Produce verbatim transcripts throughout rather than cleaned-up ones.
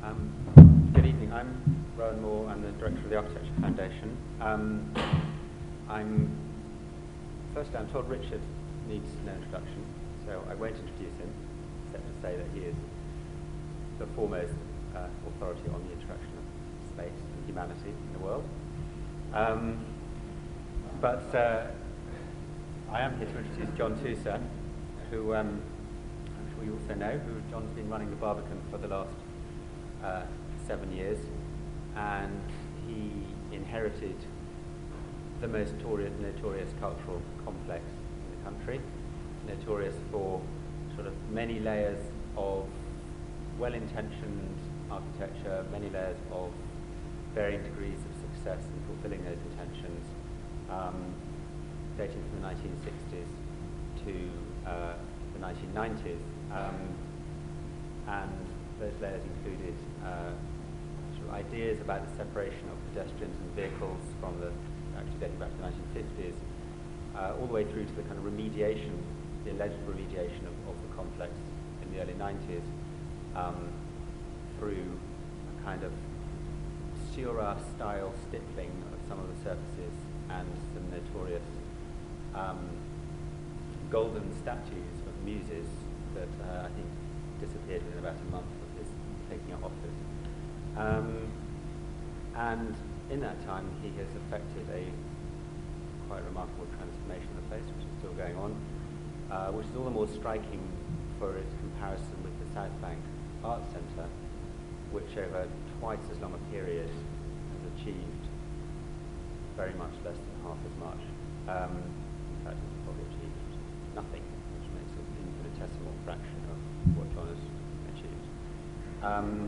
Um, good evening. I'm Rowan Moore. I'm the director of the Architecture Foundation. Um, I'm firstly, I'm told Richard needs no introduction, so I won't introduce him, except to say that he is the foremost uh, authority on the introduction of space and humanity in the world. Um, but uh, I am here to introduce John Tusa, who um, I'm sure you also know, who John's been running the Barbican for the last uh, seven years, and he inherited the most notorious, notorious cultural complex in the country, notorious for sort of many layers of well-intentioned architecture, many layers of varying degrees of success in fulfilling those intentions, um, dating from the nineteen sixties to uh, the nineteen nineties. Um, and those layers included uh, sort of ideas about the separation of pedestrians and vehicles from the, actually dating back to the nineteen fifties, uh, all the way through to the kind of remediation, the alleged remediation of, of the complex in the early nineties, um, through a kind of Seurat-style stippling of some of the surfaces and some notorious um, golden statues of muses that uh, I think disappeared within about a month of his taking up office. Um, and in that time, he has effected a quite remarkable transformation of the place, which is still going on, uh, which is all the more striking for its comparison with the South Bank Arts Centre, which over twice as long a period has achieved very much less than half as much. Um, in fact, it's probably achieved nothing, which makes it an infinitesimal fraction of what John has achieved. Um,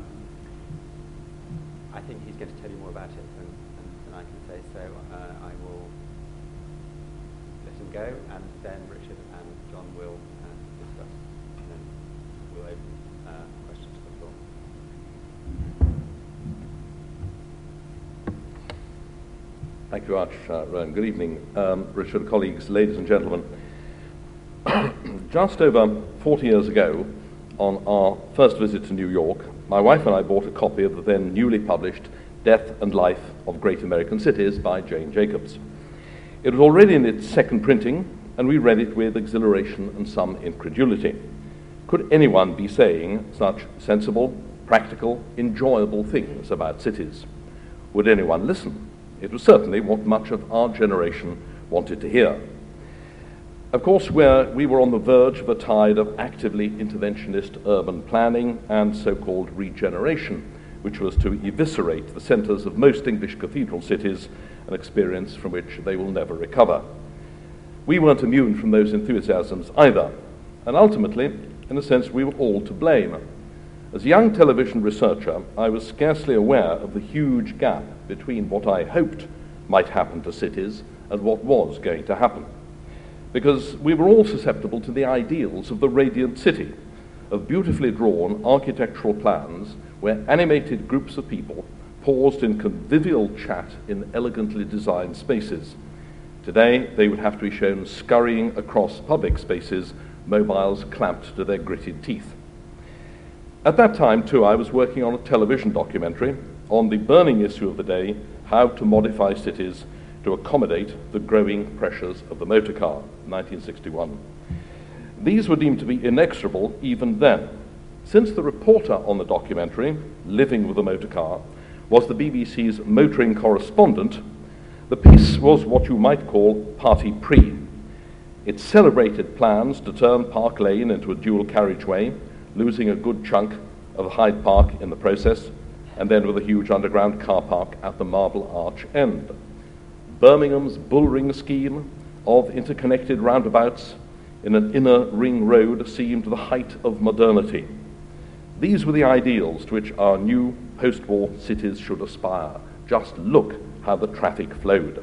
I think he's going to tell you more about it than, than, than I can say, so uh, I will let him go, and then Richard and John will uh, discuss, and then we'll open uh, questions to the floor. Thank you very much, uh, Rowan. Good evening, um, Richard, colleagues, ladies and gentlemen. Just over forty years ago, on our first visit to New York, my wife and I bought a copy of the then newly published Death and Life of Great American Cities by Jane Jacobs. It was already in its second printing, and we read it with exhilaration and some incredulity. Could anyone be saying such sensible, practical, enjoyable things about cities? Would anyone listen? It was certainly what much of our generation wanted to hear. Of course, we're, we were on the verge of a tide of actively interventionist urban planning and so-called regeneration, which was to eviscerate the centres of most English cathedral cities, an experience from which they will never recover. We weren't immune from those enthusiasms either, and ultimately, in a sense, we were all to blame. As a young television researcher, I was scarcely aware of the huge gap between what I hoped might happen to cities and what was going to happen. Because we were all susceptible to the ideals of the radiant city, of beautifully drawn architectural plans where animated groups of people paused in convivial chat in elegantly designed spaces. Today, they would have to be shown scurrying across public spaces, mobiles clamped to their gritted teeth. At that time, too, I was working on a television documentary on the burning issue of the day, how to modify cities to accommodate the growing pressures of the motor car, nineteen sixty-one. These were deemed to be inexorable even then. Since the reporter on the documentary, Living with a Motor Car, was the B B C's motoring correspondent, the piece was what you might call party pre. It celebrated plans to turn Park Lane into a dual carriageway, losing a good chunk of Hyde Park in the process, and then with a huge underground car park at the Marble Arch end. Birmingham's bullring scheme of interconnected roundabouts in an inner ring road seemed the height of modernity. These were the ideals to which our new post-war cities should aspire. Just look how the traffic flowed.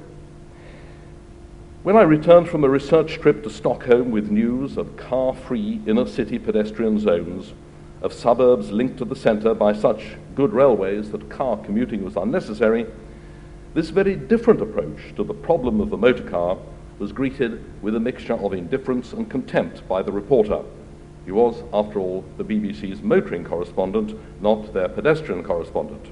When I returned from a research trip to Stockholm with news of car-free inner-city pedestrian zones, of suburbs linked to the centre by such good railways that car commuting was unnecessary, this very different approach to the problem of the motor car was greeted with a mixture of indifference and contempt by the reporter. He was, after all, the B B C's motoring correspondent, not their pedestrian correspondent.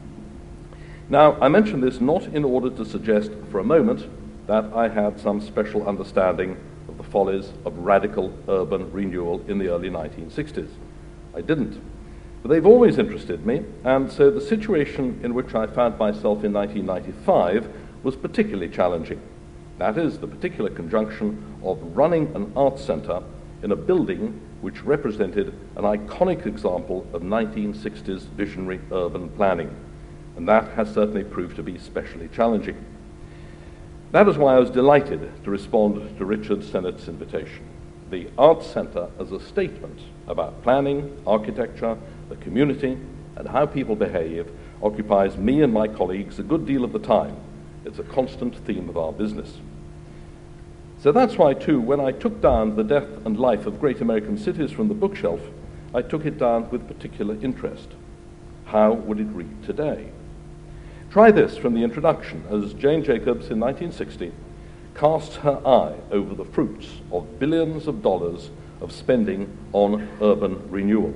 Now, I mention this not in order to suggest for a moment that I had some special understanding of the follies of radical urban renewal in the early nineteen sixties. I didn't. But they've always interested me, and so the situation in which I found myself in nineteen ninety-five was particularly challenging. That is, the particular conjunction of running an arts centre in a building which represented an iconic example of nineteen sixties visionary urban planning. And that has certainly proved to be especially challenging. That is why I was delighted to respond to Richard Sennett's invitation. The Arts Centre as a statement about planning, architecture, the community, and how people behave occupies me and my colleagues a good deal of the time. It's a constant theme of our business. So that's why, too, when I took down The Death and Life of Great American Cities from the bookshelf, I took it down with particular interest. How would it read today? Try this from the introduction, as Jane Jacobs in nineteen sixty casts her eye over the fruits of billions of dollars of spending on urban renewal.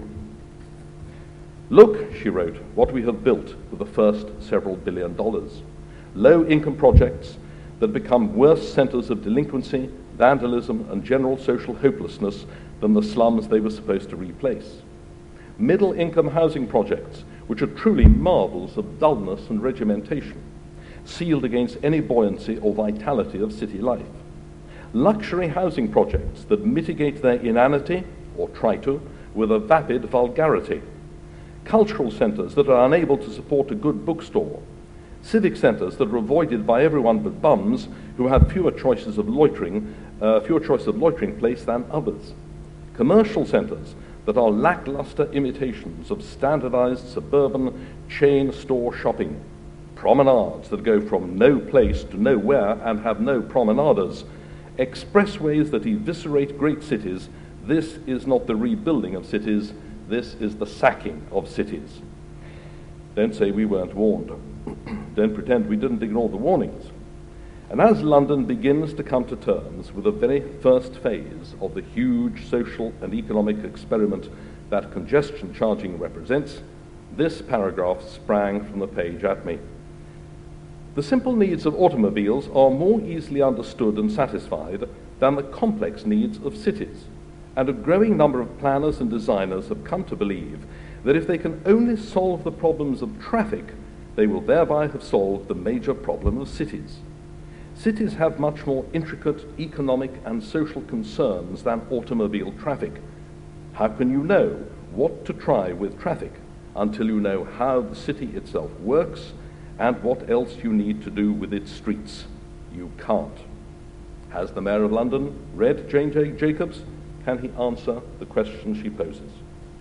Look, she wrote, what we have built with the first several billion dollars. Low-income projects that become worse centers of delinquency, vandalism, and general social hopelessness than the slums they were supposed to replace. Middle-income housing projects which are truly marvels of dullness and regimentation, sealed against any buoyancy or vitality of city life. Luxury housing projects that mitigate their inanity, or try to, with a vapid vulgarity. Cultural centres that are unable to support a good bookstore. Civic centres that are avoided by everyone but bums who have fewer choices of loitering, uh, fewer choices of loitering place than others. Commercial centres that are lackluster imitations of standardized suburban chain store shopping, promenades that go from no place to nowhere and have no promenaders, expressways that eviscerate great cities. This is not the rebuilding of cities, this is the sacking of cities. Don't say we weren't warned. Don't pretend we didn't ignore the warnings. And as London begins to come to terms with the very first phase of the huge social and economic experiment that congestion charging represents, this paragraph sprang from the page at me. The simple needs of automobiles are more easily understood and satisfied than the complex needs of cities, and a growing number of planners and designers have come to believe that if they can only solve the problems of traffic, they will thereby have solved the major problem of cities. Cities have much more intricate economic and social concerns than automobile traffic. How can you know what to try with traffic until you know how the city itself works and what else you need to do with its streets? You can't. Has the Mayor of London read Jane J. Jacobs? Can he answer the question she poses?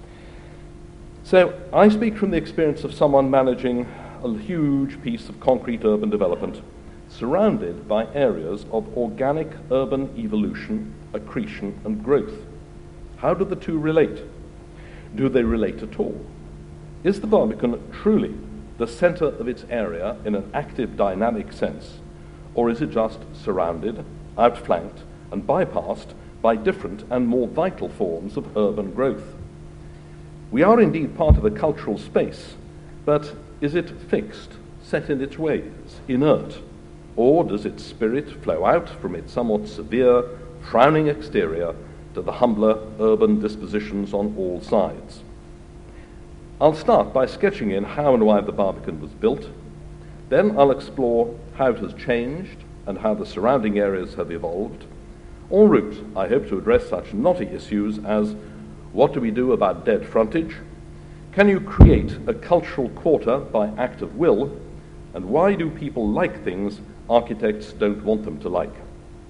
So I speak from the experience of someone managing a huge piece of concrete urban development surrounded by areas of organic urban evolution, accretion, and growth. How do the two relate? Do they relate at all? Is the Barbican truly the center of its area in an active, dynamic sense, or is it just surrounded, outflanked, and bypassed by different and more vital forms of urban growth? We are indeed part of a cultural space, but is it fixed, set in its ways, inert? Or does its spirit flow out from its somewhat severe, frowning exterior to the humbler urban dispositions on all sides? I'll start by sketching in how and why the Barbican was built. Then I'll explore how it has changed and how the surrounding areas have evolved. En route, I hope to address such knotty issues as what do we do about dead frontage? Can you create a cultural quarter by act of will? And why do people like things architects don't want them to like?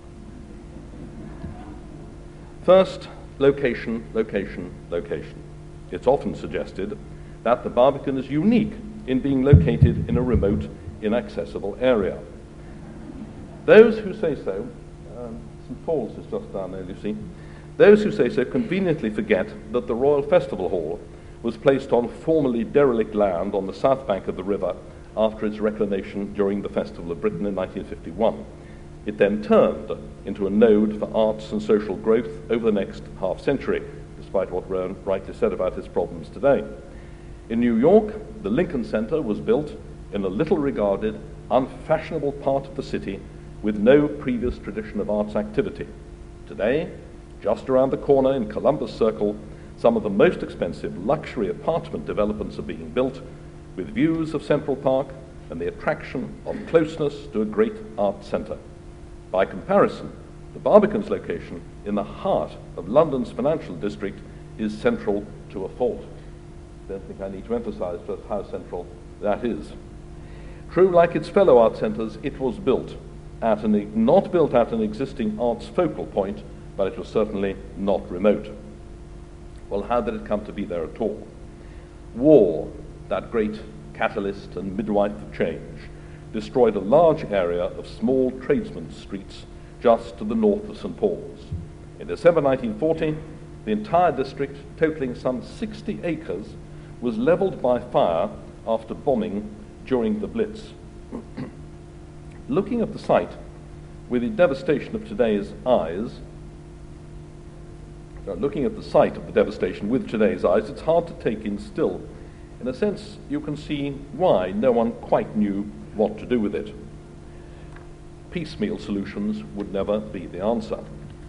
First, location, location, location. It's often suggested that the Barbican is unique in being located in a remote, inaccessible area. Those who say so, um, Saint Paul's is just down there, you see, those who say so conveniently forget that the Royal Festival Hall was placed on formerly derelict land on the south bank of the river after its reclamation during the Festival of Britain in nineteen fifty-one. It then turned into a node for arts and social growth over the next half century. This despite what Rowan rightly said about his problems today. In New York, the Lincoln Center was built in a little-regarded, unfashionable part of the city with no previous tradition of arts activity. Today, just around the corner in Columbus Circle, some of the most expensive luxury apartment developments are being built with views of Central Park and the attraction of closeness to a great art center. By comparison, the Barbican's location in the heart of London's financial district is central to a fault. I don't think I need to emphasize just how central that is. True, like its fellow art centers, it was built at an, not built at an existing arts focal point, but it was certainly not remote. Well, how did it come to be there at all? War, that great catalyst and midwife of change, destroyed a large area of small tradesmen's streets just to the north of Saint Paul's. In December nineteen forty, the entire district, totaling some sixty acres, was leveled by fire after bombing during the Blitz. Looking at the site with the devastation of today's eyes, uh, looking at the site of the devastation with today's eyes, it's hard to take in still. In a sense, you can see why no one quite knew what to do with it. Piecemeal solutions would never be the answer.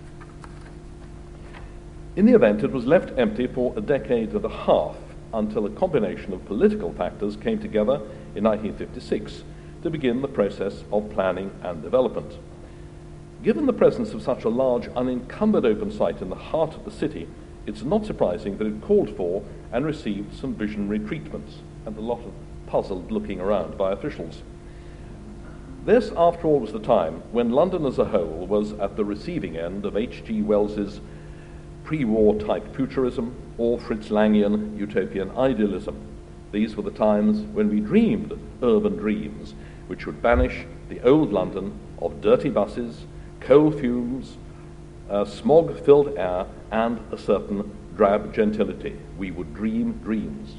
In the event, it was left empty for a decade and a half until a combination of political factors came together in nineteen fifty-six to begin the process of planning and development. Given the presence of such a large unencumbered open site in the heart of the city, it's not surprising that it called for and received some visionary treatments and a lot of puzzled looking around by officials. This, after all, was the time when London as a whole was at the receiving end of H G Wells's pre-war type futurism or Fritz Langian utopian idealism. These were the times when we dreamed urban dreams which would banish the old London of dirty buses, coal fumes, uh, smog-filled air, and a certain drab gentility. We would dream dreams.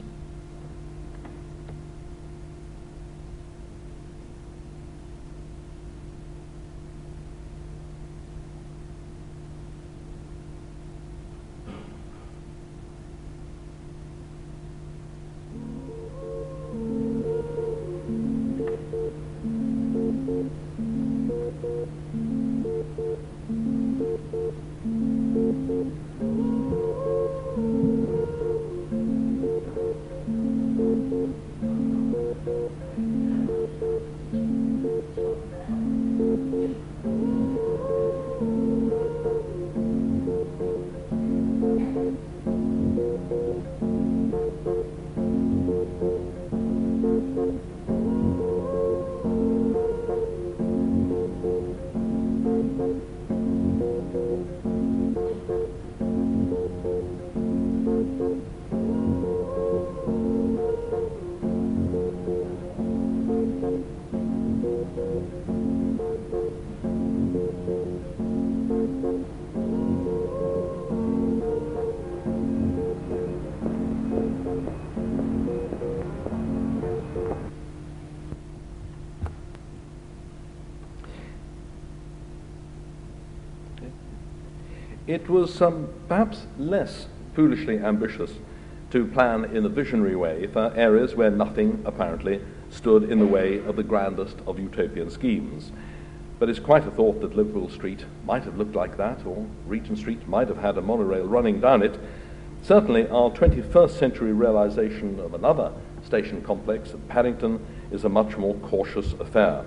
It was um, perhaps less foolishly ambitious to plan in a visionary way for areas where nothing apparently stood in the way of the grandest of utopian schemes. But it's quite a thought that Liverpool Street might have looked like that, or Regent Street might have had a monorail running down it. Certainly our twenty-first century realization of another station complex at Paddington is a much more cautious affair.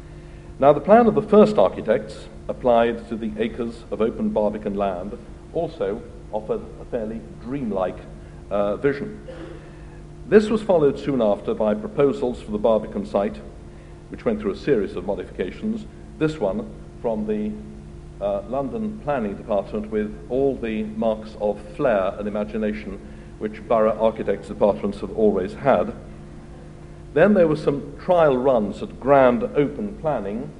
Now, the plan of the first architects applied to the acres of open Barbican land also offered a fairly dreamlike uh, vision. This was followed soon after by proposals for the Barbican site, which went through a series of modifications. This one from the uh, London Planning Department with all the marks of flair and imagination which borough architects' departments have always had. Then there were some trial runs at grand open planning.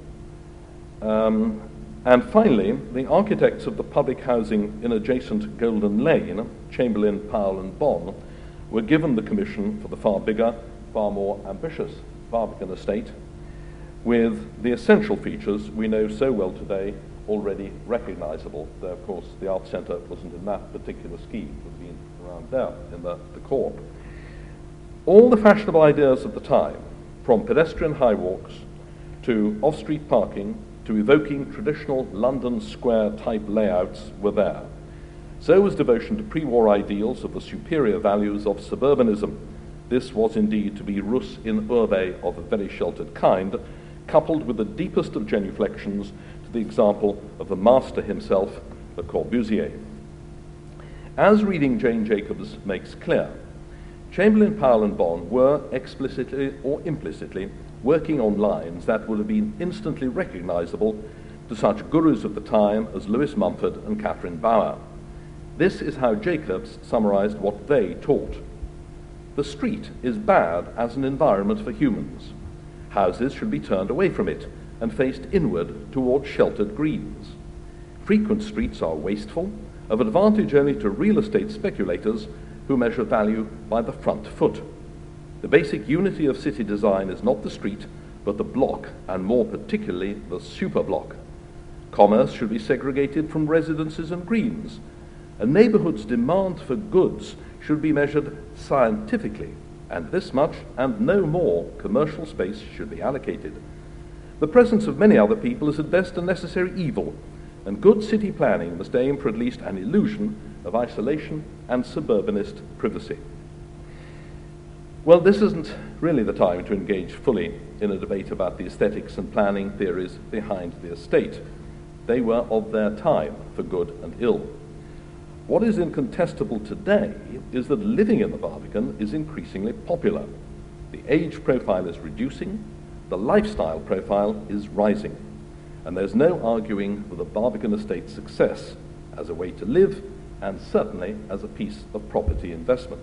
Um, and finally, the architects of the public housing in adjacent Golden Lane, Chamberlain, Powell and Bonn, were given the commission for the far bigger, far more ambitious Barbican estate, with the essential features we know so well today already recognizable, though of course the Arts Centre wasn't in that particular scheme, it would have been around there in the, the core. All the fashionable ideas of the time, from pedestrian high walks to off-street parking to evoking traditional London Square-type layouts, were there. So was devotion to pre-war ideals of the superior values of suburbanism. This was indeed to be rus in urbe of a very sheltered kind, coupled with the deepest of genuflections to the example of the master himself, Le Corbusier. As reading Jane Jacobs makes clear, Chamberlain, Powell and Bonn were explicitly or implicitly working on lines that would have been instantly recognizable to such gurus of the time as Lewis Mumford and Catherine Bauer. This is how Jacobs summarized what they taught. The street is bad as an environment for humans. Houses should be turned away from it and faced inward towards sheltered greens. Frequent streets are wasteful, of advantage only to real estate speculators who measure value by the front foot. The basic unity of city design is not the street, but the block, and more particularly the super block. Commerce should be segregated from residences and greens. A neighborhood's demand for goods should be measured scientifically, and this much and no more commercial space should be allocated. The presence of many other people is at best a necessary evil, and good city planning must aim for at least an illusion of isolation and suburbanist privacy. Well, this isn't really the time to engage fully in a debate about the aesthetics and planning theories behind the estate. They were of their time, for good and ill. What is incontestable today is that living in the Barbican is increasingly popular. The age profile is reducing, the lifestyle profile is rising, and there's no arguing for the Barbican estate's success as a way to live and certainly as a piece of property investment.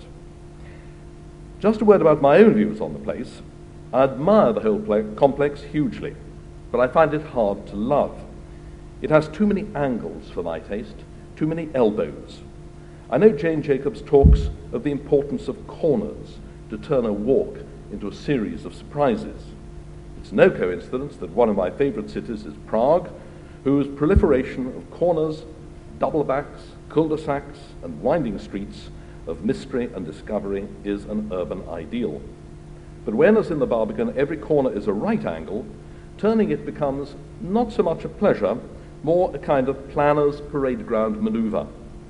Just a word about my own views on the place. I admire the whole complex hugely, but I find it hard to love. It has too many angles for my taste, too many elbows. I know Jane Jacobs talks of the importance of corners to turn a walk into a series of surprises. It's no coincidence that one of my favorite cities is Prague, whose proliferation of corners, double-backs, cul-de-sacs, and winding streets of mystery and discovery is an urban ideal. But when, as in the Barbican, every corner is a right angle, turning it becomes not so much a pleasure, more a kind of planner's parade ground maneuver.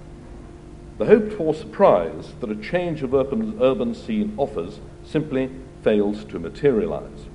The hoped-for surprise that a change of urban, urban scene offers simply fails to materialize.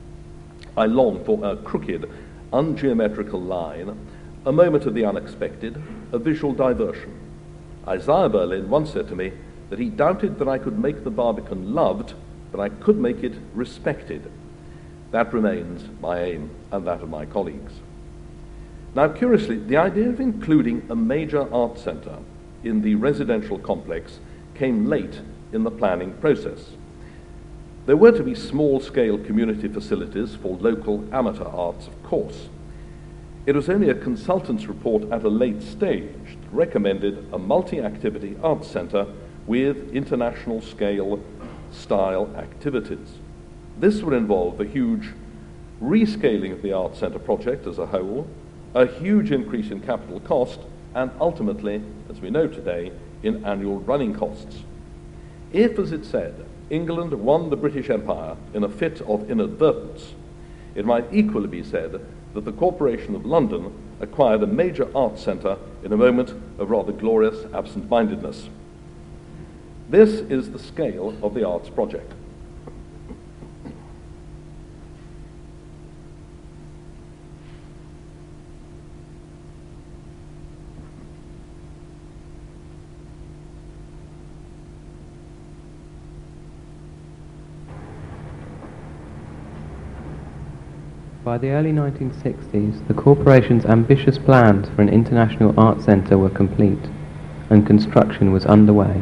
I long for a crooked, ungeometrical line, a moment of the unexpected, a visual diversion. Isaiah Berlin once said to me that he doubted that I could make the Barbican loved, but I could make it respected. That remains my aim and that of my colleagues. Now, curiously, the idea of including a major art centre in the residential complex came late in the planning process. There were to be small-scale community facilities for local amateur arts, of course. It was only a consultant's report at a late stage that recommended a multi-activity arts centre with international scale style activities. This would involve a huge rescaling of the arts centre project as a whole, a huge increase in capital cost, and ultimately, as we know today, in annual running costs. If, as it said, England won the British Empire in a fit of inadvertence, it might equally be said that the Corporation of London acquired a major arts centre in a moment of rather glorious absent-mindedness. This is the scale of the arts project. By the early nineteen sixties, the corporation's ambitious plans for an international art centre were complete, and construction was underway.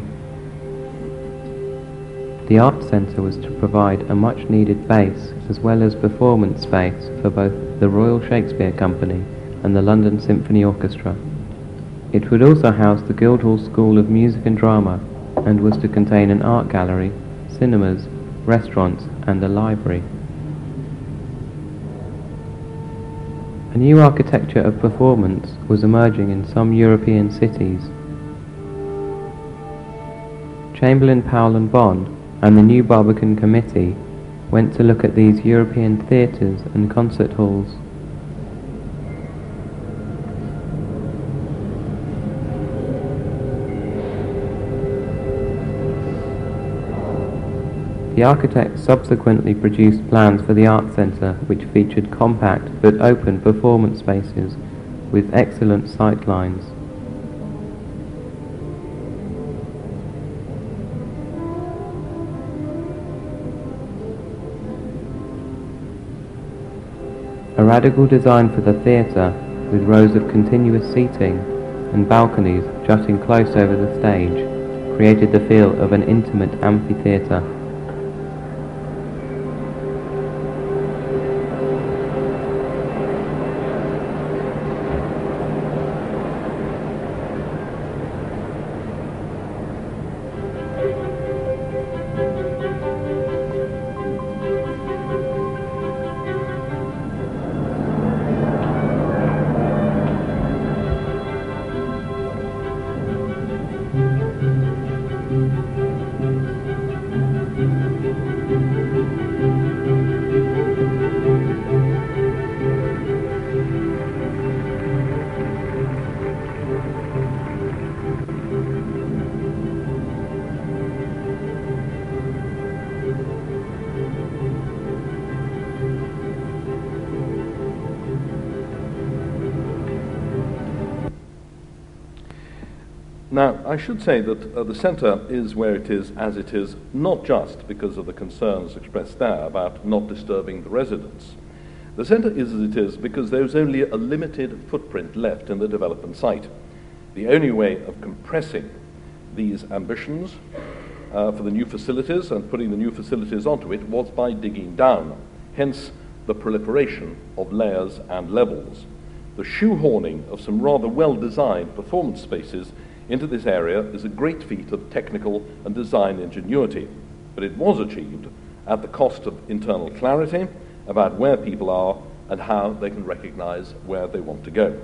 The art centre was to provide a much-needed base as well as performance space for both the Royal Shakespeare Company and the London Symphony Orchestra. It would also house the Guildhall School of Music and Drama, and was to contain an art gallery, cinemas, restaurants, and a library. A new architecture of performance was emerging in some European cities. Chamberlain, Powell and Bond and the new Barbican Committee went to look at these European theatres and concert halls. The architects subsequently produced plans for the Art Centre, which featured compact but open performance spaces with excellent sight lines. A radical design for the theatre, with rows of continuous seating and balconies jutting close over the stage, created the feel of an intimate amphitheatre. Now, I should say that uh, the centre is where it is as it is, not just because of the concerns expressed there about not disturbing the residents. The centre is as it is because there is only a limited footprint left in the development site. The only way of compressing these ambitions uh, for the new facilities and putting the new facilities onto it was by digging down, hence the proliferation of layers and levels. The shoehorning of some rather well-designed performance spaces into this area is a great feat of technical and design ingenuity, but it was achieved at the cost of internal clarity about where people are and how they can recognize where they want to go.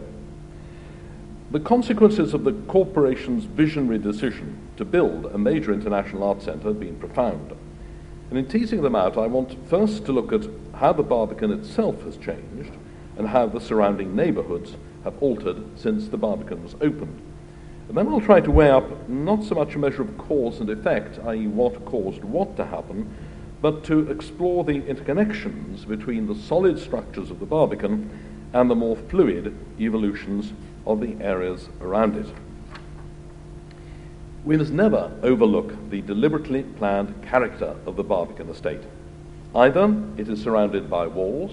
The consequences of the corporation's visionary decision to build a major international art centre have been profound. And in teasing them out, I want first to look at how the Barbican itself has changed and how the surrounding neighbourhoods have altered since the Barbican was opened. And then I'll try to weigh up not so much a measure of cause and effect, that is what caused what to happen, but to explore the interconnections between the solid structures of the Barbican and the more fluid evolutions of the areas around it. We must never overlook the deliberately planned character of the Barbican estate. Either it is surrounded by walls,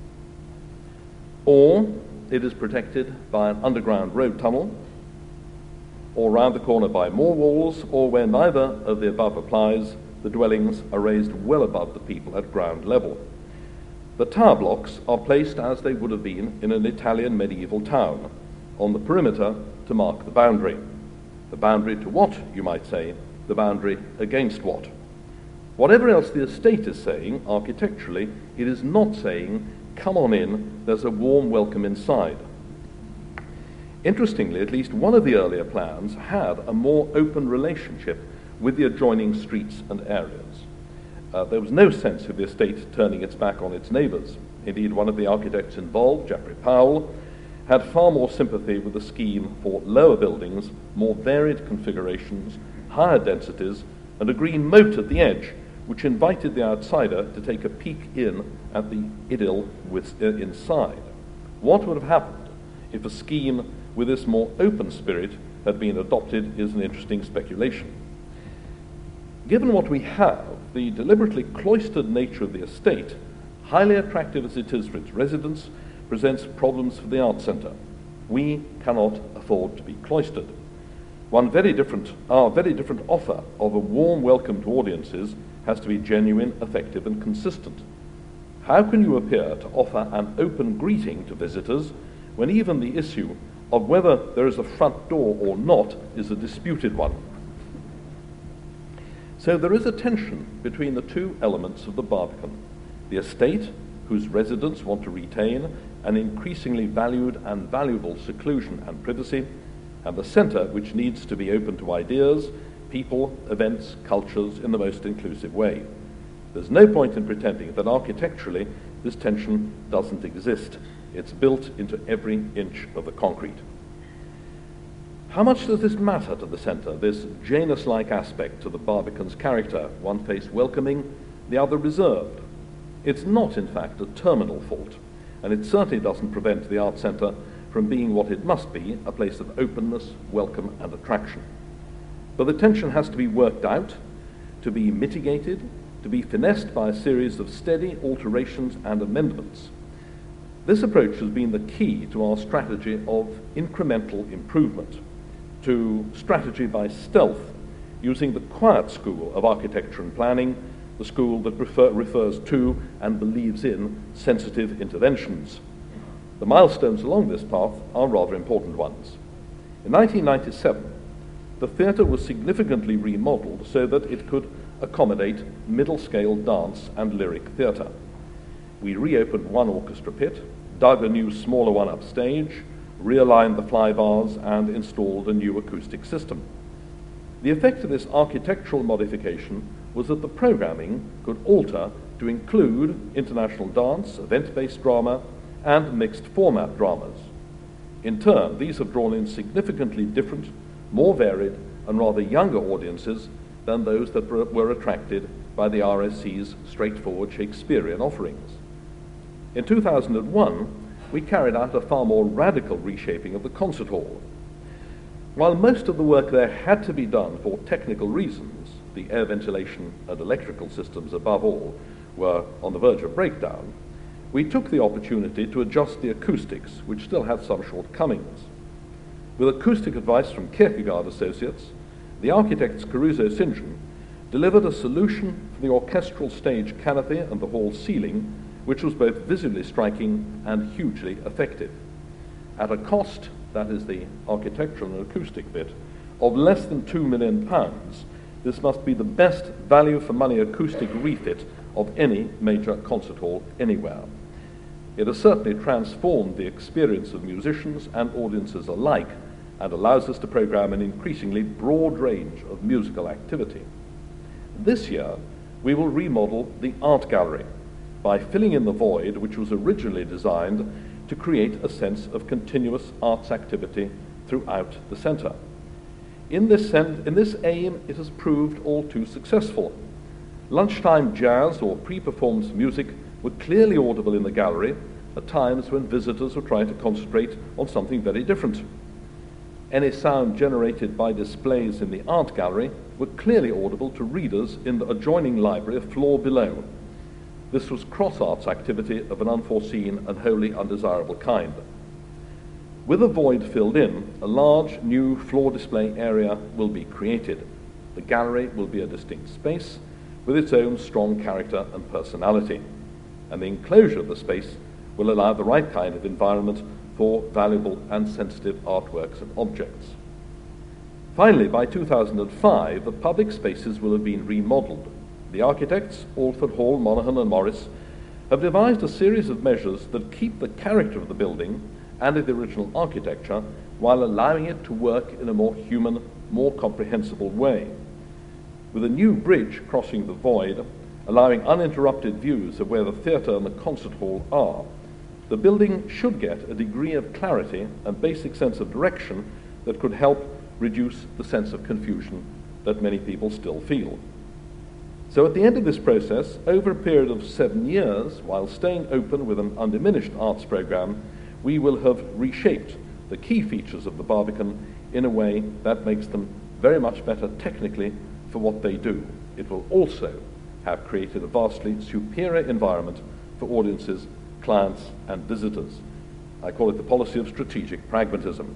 or it is protected by an underground road tunnel, or round the corner by more walls, or where neither of the above applies, the dwellings are raised well above the people at ground level. The tower blocks are placed as they would have been in an Italian medieval town, on the perimeter to mark the boundary. The boundary to what, you might say, the boundary against what. Whatever else the estate is saying, architecturally, it is not saying, come on in, there's a warm welcome inside. Interestingly, at least one of the earlier plans had a more open relationship with the adjoining streets and areas. Uh, there was no sense of the estate turning its back on its neighbours. Indeed, one of the architects involved, Geoffrey Powell, had far more sympathy with the scheme for lower buildings, more varied configurations, higher densities, and a green moat at the edge, which invited the outsider to take a peek in at the idyll with, uh, inside. What would have happened if a scheme with this more open spirit had been adopted is an interesting speculation. Given what we have, the deliberately cloistered nature of the estate, highly attractive as it is for its residents, presents problems for the art centre. We cannot afford to be cloistered. One very different, our very different offer of a warm welcome to audiences has to be genuine, effective, and consistent. How can you appear to offer an open greeting to visitors when even the issue of whether there is a front door or not is a disputed one? So there is a tension between the two elements of the Barbican, the estate whose residents want to retain an increasingly valued and valuable seclusion and privacy, and the centre which needs to be open to ideas, people, events, cultures in the most inclusive way. There's no point in pretending that architecturally this tension doesn't exist. It's built into every inch of the concrete. How much does this matter to the centre, this Janus-like aspect to the Barbican's character, one face welcoming, the other reserved? It's not, in fact, a terminal fault, and it certainly doesn't prevent the Art Centre from being what it must be, a place of openness, welcome, and attraction. But the tension has to be worked out, to be mitigated, to be finessed by a series of steady alterations and amendments. This approach has been the key to our strategy of incremental improvement, to strategy by stealth, using the quiet school of architecture and planning, the school that refer, refers to and believes in sensitive interventions. The milestones along this path are rather important ones. In nineteen ninety-seven, the theatre was significantly remodeled so that it could accommodate middle-scale dance and lyric theatre. We reopened one orchestra pit, dug a new smaller one upstage, realigned the fly bars, and installed a new acoustic system. The effect of this architectural modification was that the programming could alter to include international dance, event-based drama, and mixed-format dramas. In turn, these have drawn in significantly different, more varied, and rather younger audiences than those that were attracted by the R S C's straightforward Shakespearean offerings. In two thousand one, we carried out a far more radical reshaping of the concert hall. While most of the work there had to be done for technical reasons, the air ventilation and electrical systems above all were on the verge of breakdown, we took the opportunity to adjust the acoustics, which still had some shortcomings. With acoustic advice from Kierkegaard Associates, the architects Caruso St John delivered a solution for the orchestral stage canopy and the hall ceiling, which was both visually striking and hugely effective. At a cost, that is the architectural and acoustic bit, of less than two million pounds, this must be the best value for money acoustic refit of any major concert hall anywhere. It has certainly transformed the experience of musicians and audiences alike, and allows us to program an increasingly broad range of musical activity. This year, we will remodel the art gallery by filling in the void which was originally designed to create a sense of continuous arts activity throughout the centre. In this, sen- in this aim, it has proved all too successful. Lunchtime jazz or pre-performance music were clearly audible in the gallery at times when visitors were trying to concentrate on something very different. Any sound generated by displays in the art gallery were clearly audible to readers in the adjoining library a floor below. This was cross-arts activity of an unforeseen and wholly undesirable kind. With a void filled in, a large new floor display area will be created. The gallery will be a distinct space with its own strong character and personality, and the enclosure of the space will allow the right kind of environment for valuable and sensitive artworks and objects. Finally, by two thousand five, the public spaces will have been remodeled. The architects, Alford Hall, Monaghan and Morris, have devised a series of measures that keep the character of the building and of the original architecture while allowing it to work in a more human, more comprehensible way. With a new bridge crossing the void, allowing uninterrupted views of where the theatre and the concert hall are, the building should get a degree of clarity and basic sense of direction that could help reduce the sense of confusion that many people still feel. So at the end of this process, over a period of seven years, while staying open with an undiminished arts program, we will have reshaped the key features of the Barbican in a way that makes them very much better technically for what they do. It will also have created a vastly superior environment for audiences, clients, and visitors. I call it the policy of strategic pragmatism.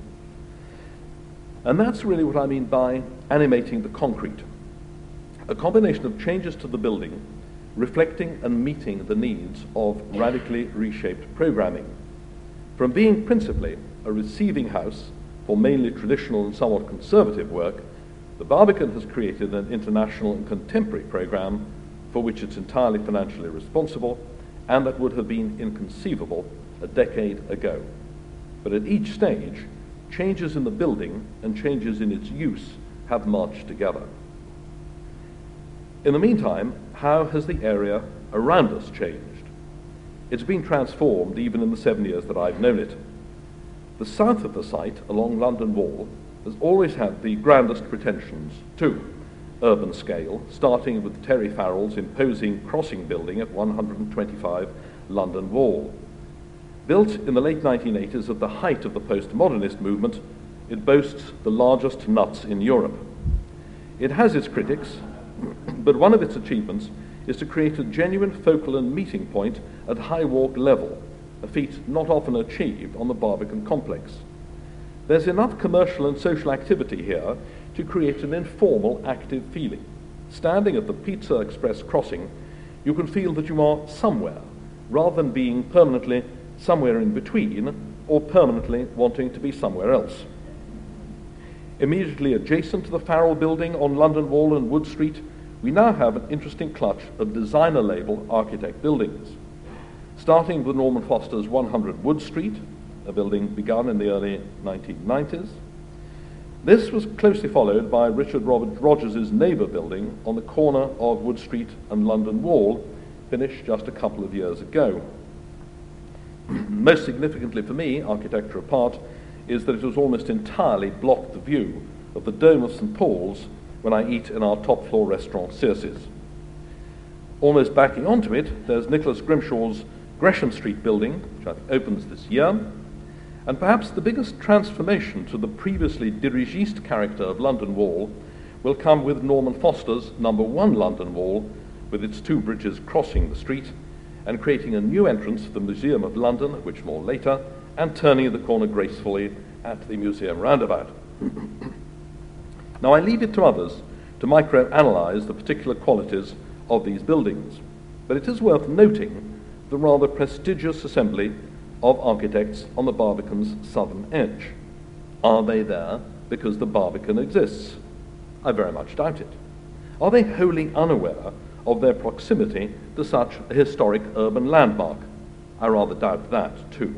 And that's really what I mean by animating the concrete. A combination of changes to the building, reflecting and meeting the needs of radically reshaped programming. From being principally a receiving house for mainly traditional and somewhat conservative work, the Barbican has created an international and contemporary program for which it's entirely financially responsible and that would have been inconceivable a decade ago. But at each stage, changes in the building and changes in its use have marched together. In the meantime, how has the area around us changed? It's been transformed even in the seven years that I've known it. The south of the site, along London Wall, has always had the grandest pretensions to urban scale, starting with Terry Farrell's imposing crossing building at one hundred twenty-five London Wall. Built in the late nineteen eighties at the height of the postmodernist movement, it boasts the largest nuts in Europe. It has its critics, but one of its achievements is to create a genuine focal and meeting point at High Walk level, a feat not often achieved on the Barbican complex. There's enough commercial and social activity here to create an informal, active feeling. Standing at the Pizza Express crossing, you can feel that you are somewhere, rather than being permanently somewhere in between or permanently wanting to be somewhere else. Immediately adjacent to the Farrell building on London Wall and Wood Street, we now have an interesting clutch of designer label architect buildings. Starting with Norman Foster's one hundred Wood Street, a building begun in the early nineteen nineties. This was closely followed by Richard Robert Rogers' neighbour building on the corner of Wood Street and London Wall, finished just a couple of years ago. Most significantly for me, architecture apart, is that it has almost entirely blocked the view of the Dome of Saint Paul's when I eat in our top-floor restaurant, Circe's. Almost backing onto it, there's Nicholas Grimshaw's Gresham Street building, which I think opens this year, and perhaps the biggest transformation to the previously dirigiste character of London Wall will come with Norman Foster's number one London Wall, with its two bridges crossing the street, and creating a new entrance for the Museum of London, which more later, and turning the corner gracefully at the museum roundabout. Now I leave it to others to micro-analyze the particular qualities of these buildings, but it is worth noting the rather prestigious assembly of architects on the Barbican's southern edge. Are they there because the Barbican exists? I very much doubt it. Are they wholly unaware of their proximity to such a historic urban landmark? I rather doubt that too.